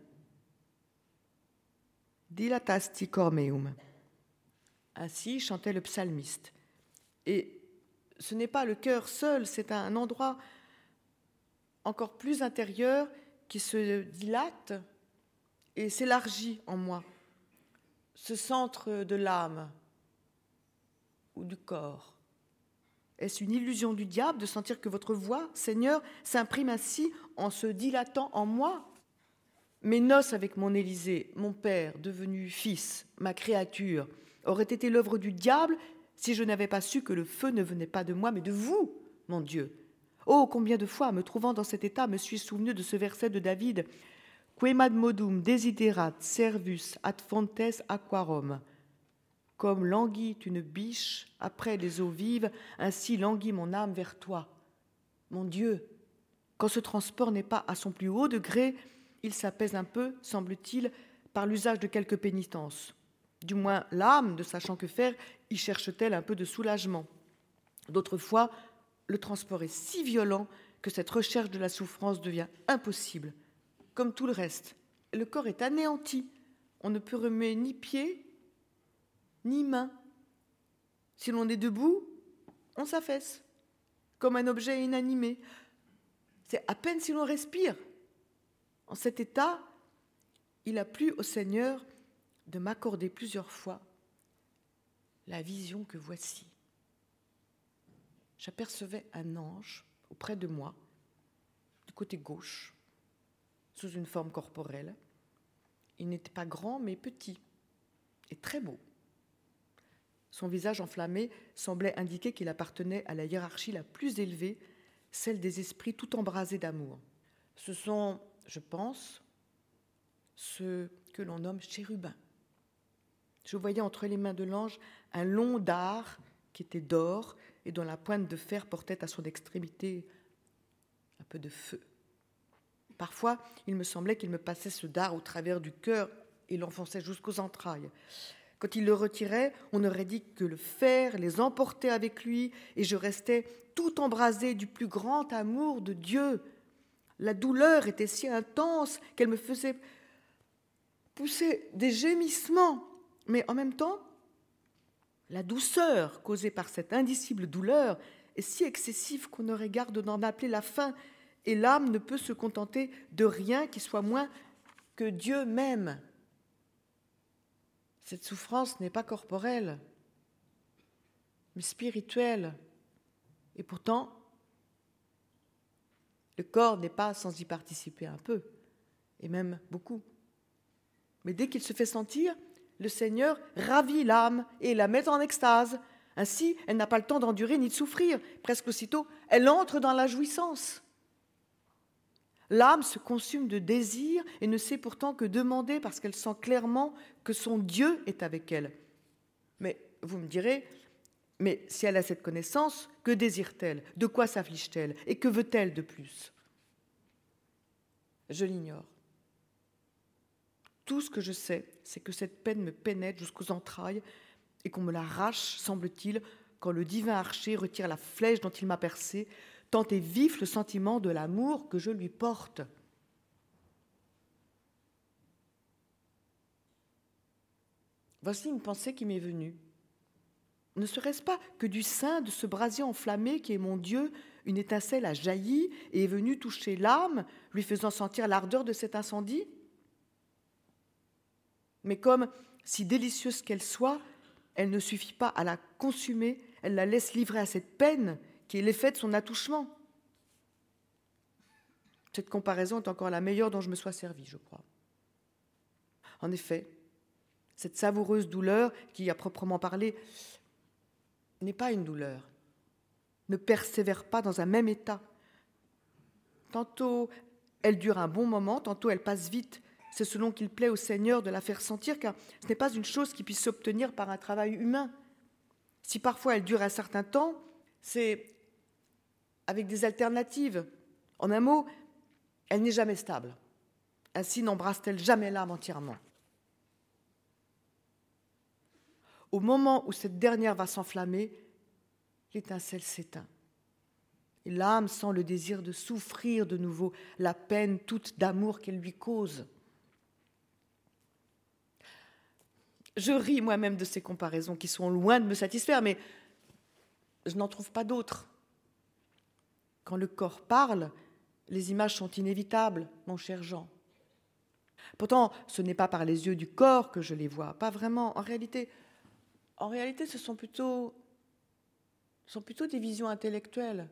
Dilatasti cor meum. Ainsi chantait le psalmiste. Et ce n'est pas le cœur seul, c'est un endroit encore plus intérieur qui se dilate et s'élargit en moi. Ce centre de l'âme ou du corps. Est-ce une illusion du diable de sentir que votre voix, Seigneur, s'imprime ainsi en se dilatant en moi? Mes noces avec mon Élisée, mon père, devenu fils, ma créature, auraient été l'œuvre du diable si je n'avais pas su que le feu ne venait pas de moi, mais de vous, mon Dieu. Oh, combien de fois, me trouvant dans cet état, me suis souvenu de ce verset de David. Quemad modum desiderat servus ad fontes aquarum. Comme languit une biche après les eaux vives, ainsi languit mon âme vers toi. Mon Dieu, quand ce transport n'est pas à son plus haut degré, il s'apaise un peu, semble-t-il, par l'usage de quelques pénitences. Du moins, l'âme, ne sachant que faire, y cherche-t-elle un peu de soulagement. D'autres fois, le transport est si violent que cette recherche de la souffrance devient impossible. Comme tout le reste, le corps est anéanti. On ne peut remuer ni pied, ni main. Si l'on est debout, on s'affaisse, comme un objet inanimé. C'est à peine si l'on respire. En cet état, il a plu au Seigneur de m'accorder plusieurs fois la vision que voici. J'apercevais un ange auprès de moi, du côté gauche, sous une forme corporelle. Il n'était pas grand, mais petit et très beau. Son visage enflammé semblait indiquer qu'il appartenait à la hiérarchie la plus élevée, celle des esprits tout embrasés d'amour. Ce sont, je pense, ceux que l'on nomme chérubins. Je voyais entre les mains de l'ange un long dard qui était d'or et dont la pointe de fer portait à son extrémité un peu de feu. Parfois, il me semblait qu'il me passait ce dard au travers du cœur et l'enfonçait jusqu'aux entrailles. Quand il le retirait, on aurait dit que le fer les emportait avec lui et je restais tout embrasé du plus grand amour de Dieu. La douleur était si intense qu'elle me faisait pousser des gémissements. Mais en même temps, la douceur causée par cette indicible douleur est si excessive qu'on aurait garde d'en appeler la faim, et l'âme ne peut se contenter de rien qui soit moins que Dieu même. Cette souffrance n'est pas corporelle, mais spirituelle. Et pourtant, le corps n'est pas sans y participer un peu, et même beaucoup. Mais dès qu'il se fait sentir, le Seigneur ravit l'âme et la met en extase. Ainsi, elle n'a pas le temps d'endurer ni de souffrir. Presque aussitôt, elle entre dans la jouissance. L'âme se consume de désir et ne sait pourtant que demander parce qu'elle sent clairement que son Dieu est avec elle. Mais vous me direz, mais si elle a cette connaissance, que désire-t-elle? De quoi s'afflige-t-elle? Et que veut-elle de plus? Je l'ignore. Tout ce que je sais, c'est que cette peine me pénètre jusqu'aux entrailles et qu'on me l'arrache, semble-t-il, quand le divin archer retire la flèche dont il m'a percé, tant est vif le sentiment de l'amour que je lui porte. Voici une pensée qui m'est venue. Ne serait-ce pas que du sein de ce brasier enflammé qui est mon Dieu, une étincelle a jailli et est venue toucher l'âme, lui faisant sentir l'ardeur de cet incendie? Mais comme, si délicieuse qu'elle soit, elle ne suffit pas à la consumer, elle la laisse livrer à cette peine qui est l'effet de son attouchement. Cette comparaison est encore la meilleure dont je me sois servi, je crois. En effet, cette savoureuse douleur, qui, à proprement parler, n'est pas une douleur, ne persévère pas dans un même état. Tantôt, elle dure un bon moment, tantôt elle passe vite. C'est selon qu'il plaît au Seigneur de la faire sentir, car ce n'est pas une chose qui puisse s'obtenir par un travail humain. Si parfois elle dure un certain temps, c'est avec des alternatives. En un mot, elle n'est jamais stable. Ainsi n'embrasse-t-elle jamais l'âme entièrement. Au moment où cette dernière va s'enflammer, l'étincelle s'éteint. Et l'âme sent le désir de souffrir de nouveau la peine toute d'amour qu'elle lui cause. Je ris moi-même de ces comparaisons qui sont loin de me satisfaire, mais je n'en trouve pas d'autres. Quand le corps parle, les images sont inévitables, mon cher Jean. Pourtant, ce n'est pas par les yeux du corps que je les vois, pas vraiment. En réalité, en réalité ce sont plutôt, ce sont plutôt des visions intellectuelles.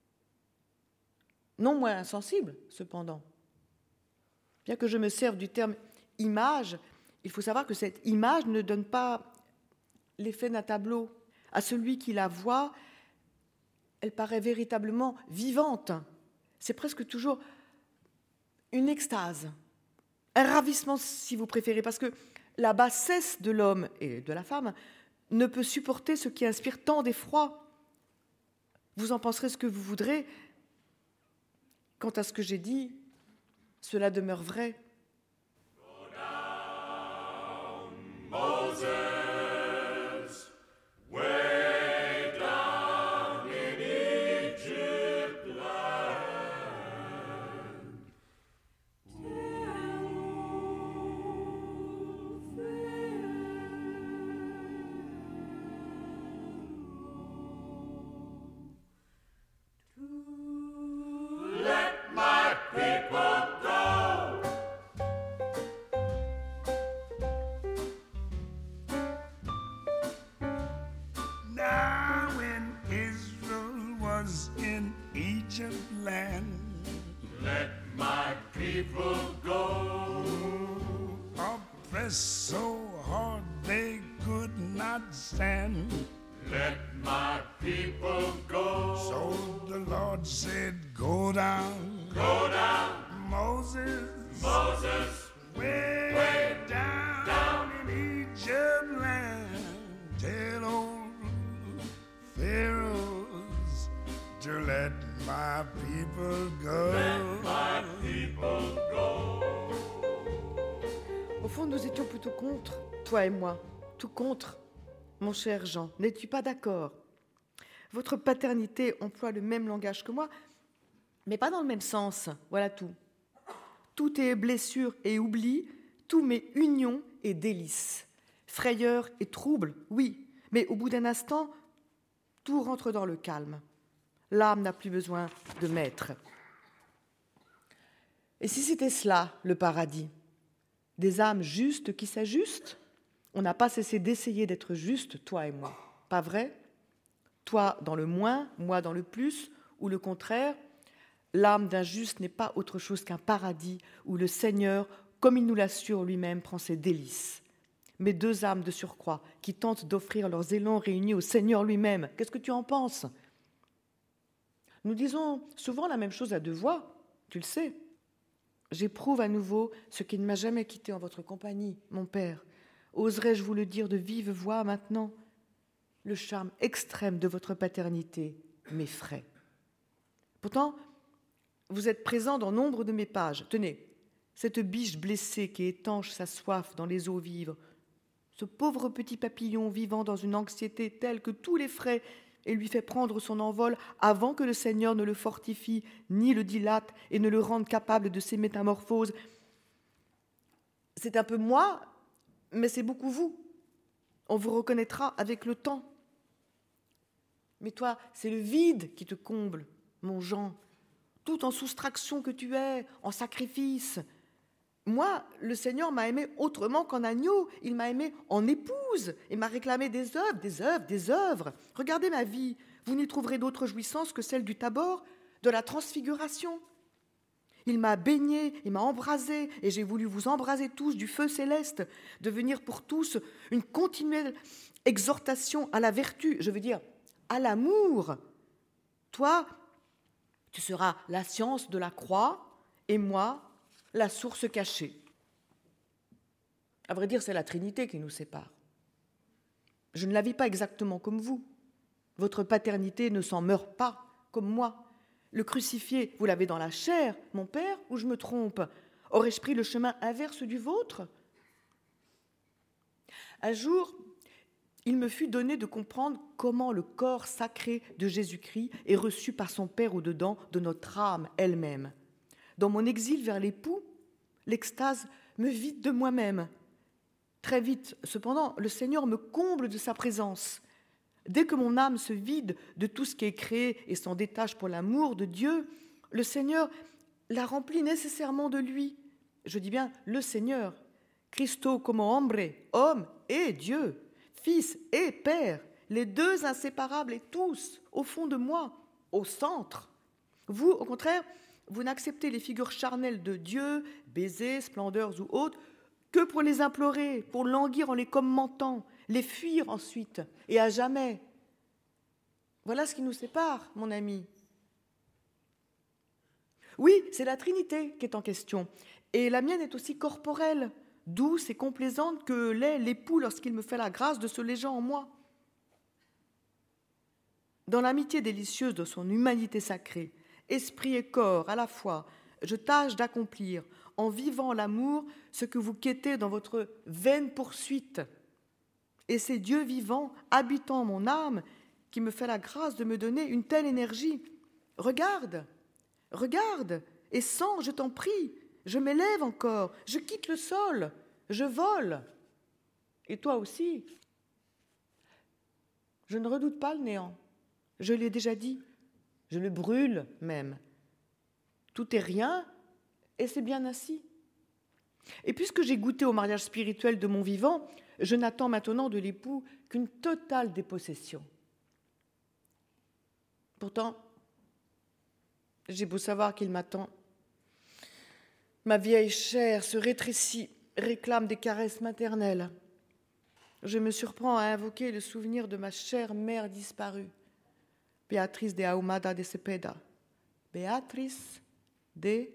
Non moins insensibles, cependant. Bien que je me serve du terme « image », il faut savoir que cette image ne donne pas l'effet d'un tableau. À celui qui la voit, elle paraît véritablement vivante. C'est presque toujours une extase. un ravissement si vous préférez, parce que la bassesse de l'homme et de la femme ne peut supporter ce qui inspire tant d'effroi. Vous en penserez ce que vous voudrez. Quant à ce que j'ai dit, cela demeure vrai. Moses, way down in Egypt land. Let my people go. Now when Israel was in Egypt land, Let my people go. oppressed so hard they could not stand. Let my people go. So the Lord said, go down, Go down, Moses, Moses, way, way down, down in Egypt land. Tell old Pharaohs to let my people go. let my people go. Au fond, nous étions plutôt contre, toi et moi, tout contre. Mon cher Jean, n'es-tu pas d'accord? Votre paternité emploie le même langage que moi, mais pas dans le même sens. Voilà tout. Tout est blessure et oubli, tout met union et délice. Frayeur et trouble, oui, mais au bout d'un instant, tout rentre dans le calme. L'âme n'a plus besoin de maître. Et si c'était cela, le paradis? Des âmes justes qui s'ajustent? On n'a pas cessé d'essayer d'être justes, toi et moi. Pas vrai? Toi dans le moins, moi dans le plus, ou le contraire. L'âme d'un juste n'est pas autre chose qu'un paradis où le Seigneur, comme il nous l'assure lui-même, prend ses délices. Mais deux âmes de surcroît qui tentent d'offrir leurs élans réunis au Seigneur lui-même. Qu'est-ce que tu en penses? Nous disons souvent la même chose à deux voix, tu le sais. J'éprouve à nouveau ce qui ne m'a jamais quitté en votre compagnie, mon père. Oserais-je vous le dire de vive voix maintenant? Le charme extrême de votre paternité m'effraie. Pourtant, vous êtes présent dans nombre de mes pages. Tenez, cette biche blessée qui étanche sa soif dans les eaux vives, ce pauvre petit papillon vivant dans une anxiété telle que tout l'effraie et lui fait prendre son envol avant que le Seigneur ne le fortifie, ni le dilate et ne le rende capable de ses métamorphoses. C'est un peu moi, mais c'est beaucoup vous. On vous reconnaîtra avec le temps. Mais toi, c'est le vide qui te comble, mon Jean, tout en soustraction que tu es, en sacrifice. Moi, le Seigneur m'a aimé autrement qu'en agneau. Il m'a aimé en épouse et m'a réclamé des œuvres, des œuvres, des œuvres. Regardez ma vie. Vous n'y trouverez d'autre jouissance que celle du Tabor, de la transfiguration. Il m'a baigné, il m'a embrasé, et j'ai voulu vous embraser tous du feu céleste, devenir pour tous une continuelle exhortation à la vertu, je veux dire à l'amour. Toi, tu seras la science de la croix, et moi, la source cachée. À vrai dire, c'est la Trinité qui nous sépare. Je ne la vis pas exactement comme vous. Votre paternité ne s'en meurt pas, comme moi. Le crucifié, vous l'avez dans la chair, mon père, ou je me trompe? Aurais-je pris le chemin inverse du vôtre? Un jour, il me fut donné de comprendre comment le corps sacré de Jésus-Christ est reçu par son Père au-dedans de notre âme elle-même. Dans mon exil vers l'époux, l'extase me vide de moi-même. Très vite, cependant, le Seigneur me comble de sa présence. Dès que mon âme se vide de tout ce qui est créé et s'en détache pour l'amour de Dieu, le Seigneur la remplit nécessairement de lui. Je dis bien le Seigneur. Christo como hombre, homme et Dieu, Fils et Père, les deux inséparables et tous, au fond de moi, au centre. Vous, au contraire, vous n'acceptez les figures charnelles de Dieu, baisers, splendeurs ou autres, que pour les implorer, pour languir en les commentant, les fuir ensuite, et à jamais. Voilà ce qui nous sépare, mon ami. Oui, c'est la Trinité qui est en question. Et la mienne est aussi corporelle, douce et complaisante que l'est l'époux lorsqu'il me fait la grâce de se léger en moi. Dans l'amitié délicieuse de son humanité sacrée, esprit et corps à la fois, je tâche d'accomplir, en vivant l'amour, ce que vous quêtez dans votre vaine poursuite. Et c'est Dieu vivant, habitant mon âme, qui me fait la grâce de me donner une telle énergie. Regarde, regarde, et sens, je t'en prie, je m'élève encore, je quitte le sol, je vole. Et toi aussi. Je ne redoute pas le néant, je l'ai déjà dit, je le brûle même. Tout est rien, et c'est bien ainsi. Et puisque j'ai goûté au mariage spirituel de mon vivant, je n'attends maintenant de l'époux qu'une totale dépossession. Pourtant, j'ai beau savoir qu'il m'attend. Ma vieille chair se rétrécit, réclame des caresses maternelles. Je me surprends à invoquer le souvenir de ma chère mère disparue, Béatrice de Ahumada de Cepeda. Béatrice de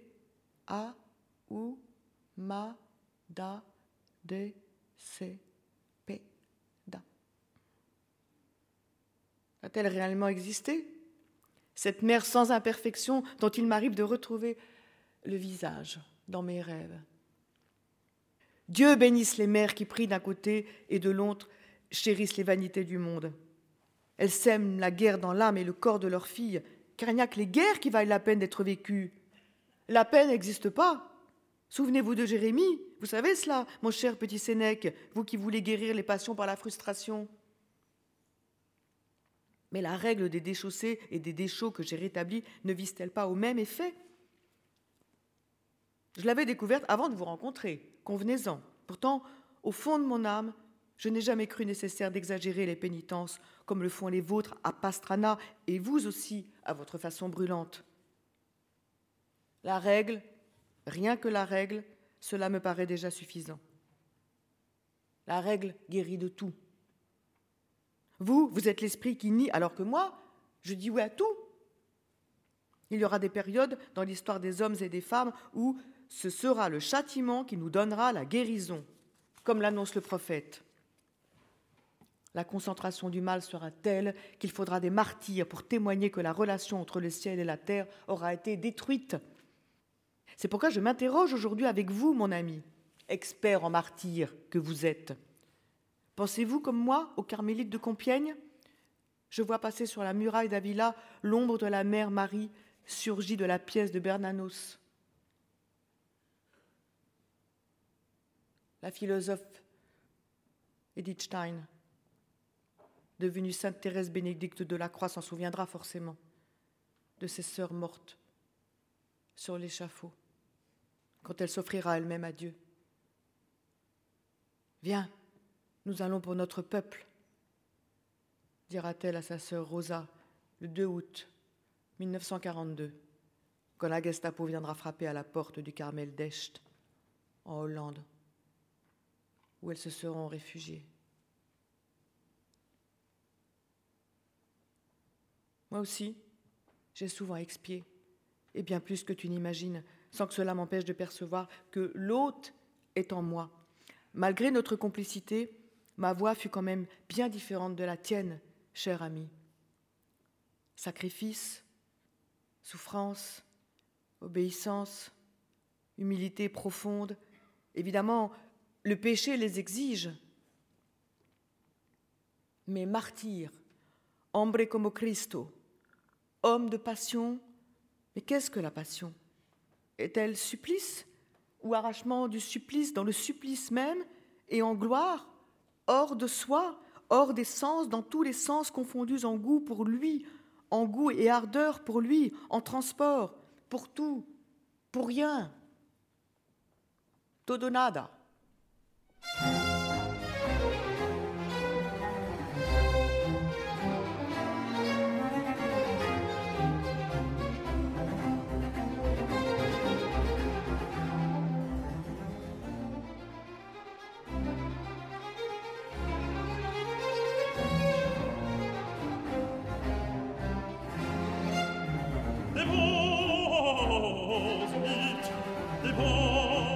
Ahumada de Cepeda. A-t-elle réellement existé, cette mère sans imperfection dont il m'arrive de retrouver le visage dans mes rêves? Dieu bénisse les mères qui prient d'un côté et de l'autre chérissent les vanités du monde. Elles sèment la guerre dans l'âme et le corps de leurs filles, car il n'y a que les guerres qui valent la peine d'être vécues. La paix n'existe pas. Souvenez-vous de Jérémie, vous savez cela, mon cher petit Sénèque, vous qui voulez guérir les passions par la frustration. Mais la règle des déchaussés et des déchauds que j'ai rétablie ne vise-t-elle pas au même effet? Je l'avais découverte avant de vous rencontrer, convenez-en. Pourtant, au fond de mon âme, je n'ai jamais cru nécessaire d'exagérer les pénitences comme le font les vôtres à Pastrana et vous aussi à votre façon brûlante. La règle, rien que la règle, cela me paraît déjà suffisant. La règle guérit de tout. Vous, vous êtes l'esprit qui nie, alors que moi, je dis oui à tout. Il y aura des périodes dans l'histoire des hommes et des femmes où ce sera le châtiment qui nous donnera la guérison, comme l'annonce le prophète. La concentration du mal sera telle qu'il faudra des martyrs pour témoigner que la relation entre le ciel et la terre aura été détruite. C'est pourquoi je m'interroge aujourd'hui avec vous, mon ami, expert en martyrs que vous êtes. Pensez-vous, comme moi, aux Carmélites de Compiègne? Je vois passer sur la muraille d'Avila l'ombre de la mère Marie surgie de la pièce de Bernanos. La philosophe Edith Stein, devenue sainte Thérèse Bénédicte de la Croix, s'en souviendra forcément de ses sœurs mortes sur l'échafaud, quand elle s'offrira elle-même à Dieu. Viens, nous allons pour notre peuple, dira-t-elle à sa sœur Rosa le deux août mille neuf cent quarante-deux, quand la Gestapo viendra frapper à la porte du Carmel d'Echt, en Hollande, où elles se seront réfugiées. Moi aussi, j'ai souvent expié, et bien plus que tu n'imagines, sans que cela m'empêche de percevoir que l'hôte est en moi. Malgré notre complicité, ma voix fut quand même bien différente de la tienne, cher ami. Sacrifice, souffrance, obéissance, humilité profonde, évidemment, le péché les exige. Mais martyr, hombre como Cristo, homme de passion, mais qu'est-ce que la passion? Est-elle supplice ou arrachement du supplice dans le supplice même et en gloire, hors de soi, hors des sens, dans tous les sens confondus en goût pour lui, en goût et ardeur pour lui, en transport, pour tout, pour rien. Todo nada. Deposit, deposit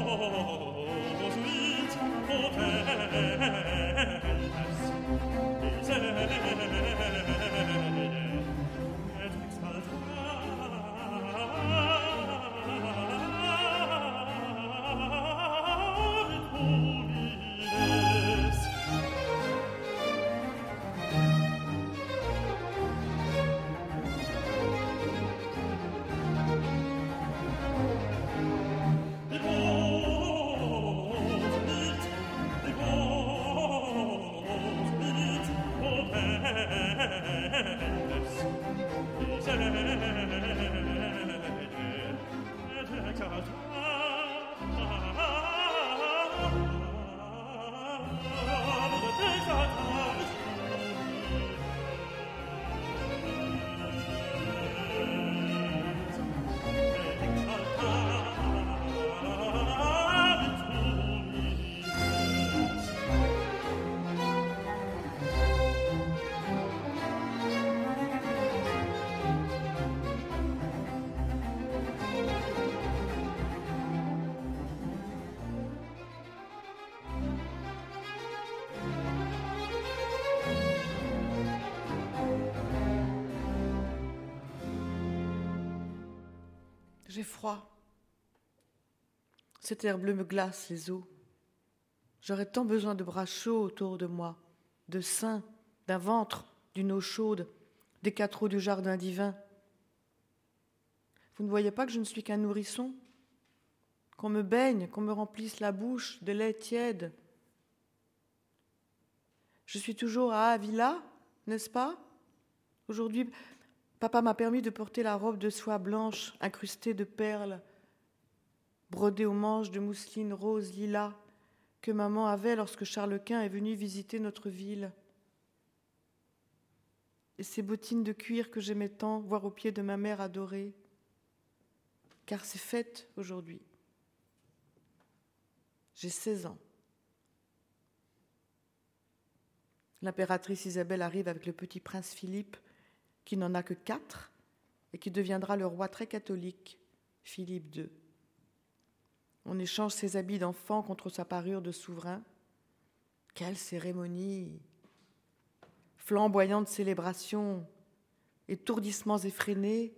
J'ai froid. Cet air bleu me glace les os. J'aurais tant besoin de bras chauds autour de moi, de seins, d'un ventre, d'une eau chaude, des quatre eaux du jardin divin. Vous ne voyez pas que je ne suis qu'un nourrisson? Qu'on me baigne, qu'on me remplisse la bouche de lait tiède. Je suis toujours à Avila, n'est-ce pas? Aujourd'hui, papa m'a permis de porter la robe de soie blanche, incrustée de perles, brodée aux manches de mousseline rose lilas, que maman avait lorsque Charles Quint est venu visiter notre ville. Et ces bottines de cuir que j'aimais tant voir aux pieds de ma mère adorée, car c'est fête aujourd'hui. J'ai seize ans. L'impératrice Isabelle arrive avec le petit prince Philippe, qui n'en a que quatre, et qui deviendra le roi très catholique, Philippe deux. On échange ses habits d'enfant contre sa parure de souverain. Quelle cérémonie! Flamboyantes célébrations, étourdissements effrénés,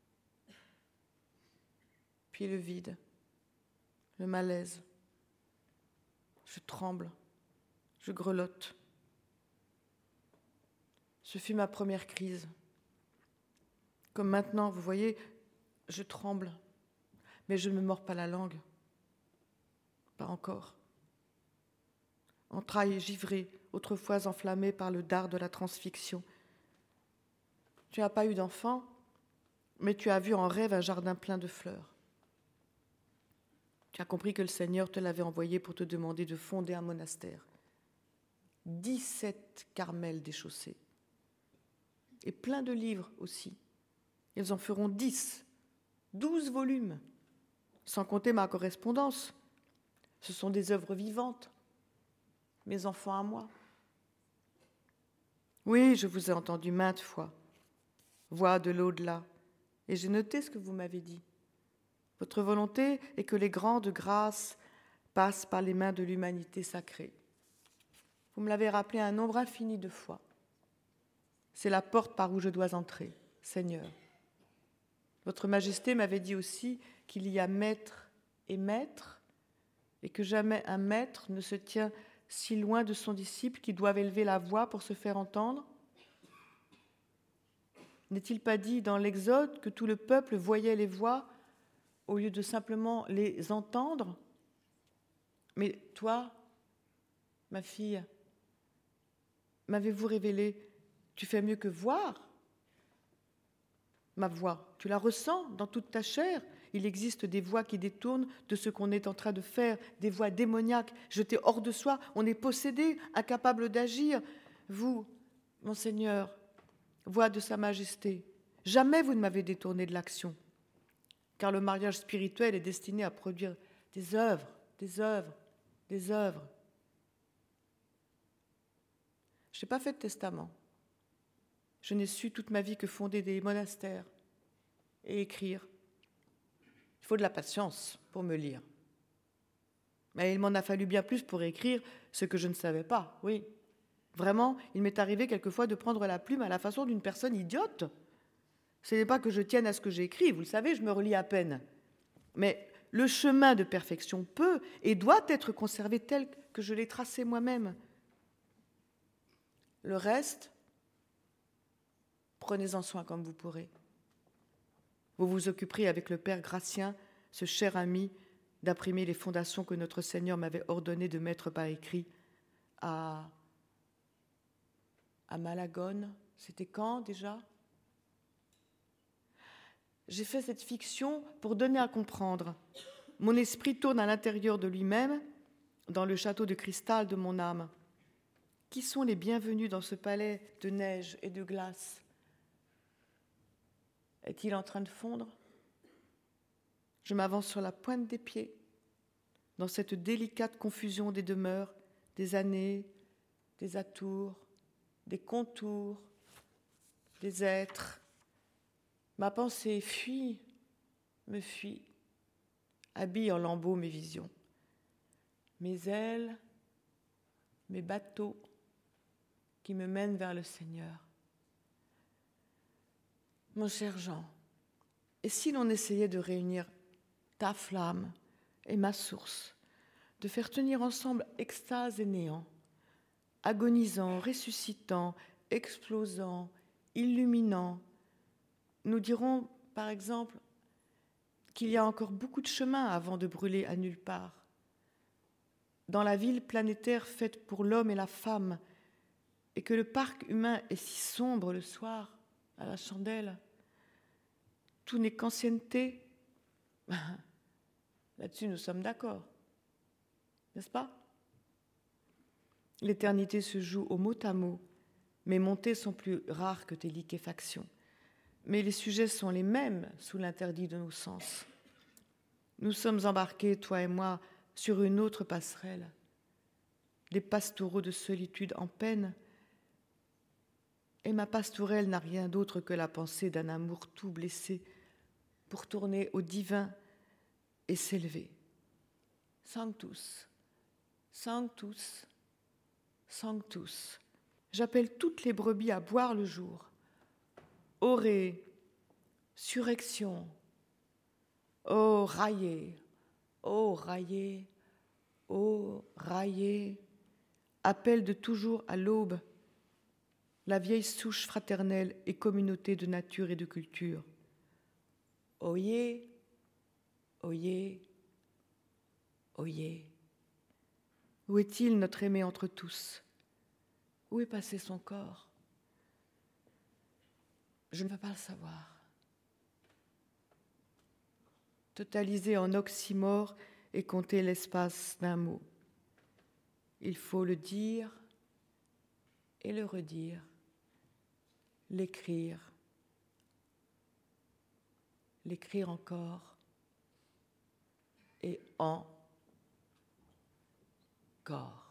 puis le vide, le malaise. Je tremble, je grelotte. Ce fut ma première crise. Comme maintenant, vous voyez, je tremble, mais je ne me mords pas la langue. Pas encore. Entrailles givrées, autrefois enflammées par le dard de la transfixion. Tu n'as pas eu d'enfant, mais tu as vu en rêve un jardin plein de fleurs. Tu as compris que le Seigneur te l'avait envoyé pour te demander de fonder un monastère. dix-sept Carmels déchaussés. Et plein de livres aussi. Ils en feront dix, douze volumes, sans compter ma correspondance. Ce sont des œuvres vivantes, mes enfants à moi. Oui, je vous ai entendu maintes fois, voix de l'au-delà, et j'ai noté ce que vous m'avez dit. Votre volonté est que les grandes grâces passent par les mains de l'humanité sacrée. Vous me l'avez rappelé un nombre infini de fois. C'est la porte par où je dois entrer, Seigneur. Votre Majesté m'avait dit aussi qu'il y a maître et maître, et que jamais un maître ne se tient si loin de son disciple qu'il doit élever la voix pour se faire entendre. N'est-il pas dit dans l'Exode que tout le peuple voyait les voix au lieu de simplement les entendre? Mais toi, ma fille, m'avez-vous révélé, tu fais mieux que voir ma voix, tu la ressens dans toute ta chair. Il existe des voix qui détournent de ce qu'on est en train de faire, des voix démoniaques, jetées hors de soi. On est possédé, incapable d'agir. Vous, mon Seigneur, voix de Sa Majesté, jamais vous ne m'avez détourné de l'action, car le mariage spirituel est destiné à produire des œuvres, des œuvres, des œuvres. Je n'ai pas fait de testament. Je n'ai su toute ma vie que fonder des monastères et écrire. Il faut de la patience pour me lire. Mais il m'en a fallu bien plus pour écrire ce que je ne savais pas, oui. Vraiment, il m'est arrivé quelquefois de prendre la plume à la façon d'une personne idiote. Ce n'est pas que je tienne à ce que j'écris, vous le savez, je me relis à peine. Mais le chemin de perfection peut et doit être conservé tel que je l'ai tracé moi-même. Le reste, prenez-en soin comme vous pourrez. Vous vous occuperez avec le Père Gratien, ce cher ami, d'imprimer les fondations que notre Seigneur m'avait ordonné de mettre par écrit à, à Malagone. C'était quand déjà ? J'ai fait cette fiction pour donner à comprendre. Mon esprit tourne à l'intérieur de lui-même, dans le château de cristal de mon âme. Qui sont les bienvenus dans ce palais de neige et de glace ? Est-il en train de fondre ? Je m'avance sur la pointe des pieds, dans cette délicate confusion des demeures, des années, des atours, des contours, des êtres. Ma pensée fuit, me fuit, habille en lambeaux mes visions. Mes ailes, mes bateaux qui me mènent vers le Seigneur. Mon cher Jean, et si l'on essayait de réunir ta flamme et ma source, de faire tenir ensemble extase et néant, agonisant, ressuscitant, explosant, illuminant, nous dirons, par exemple, qu'il y a encore beaucoup de chemin avant de brûler à nulle part. Dans la ville planétaire faite pour l'homme et la femme, et que le parc humain est si sombre le soir, à la chandelle, tout n'est qu'ancienneté. Là-dessus, nous sommes d'accord, n'est-ce pas ? L'éternité se joue au mot à mot. Mes montées sont plus rares que tes liquéfactions. Mais les sujets sont les mêmes sous l'interdit de nos sens. Nous sommes embarqués, toi et moi, sur une autre passerelle. Des pastoraux de solitude en peine. Et ma pastourelle n'a rien d'autre que la pensée d'un amour tout blessé pour tourner au divin et s'élever. Sanctus, Sanctus, Sanctus. J'appelle toutes les brebis à boire le jour. Orée, surrection, ô raillé, ô raillé, ô raillé, appel de toujours à l'aube, la vieille souche fraternelle et communauté de nature et de culture. Oyez, oyez, oyez. Où est-il notre aimé entre tous ? Où est passé son corps ? Je ne veux pas le savoir. Totaliser en oxymore et compter l'espace d'un mot. Il faut le dire et le redire, l'écrire, l'écrire encore et encore.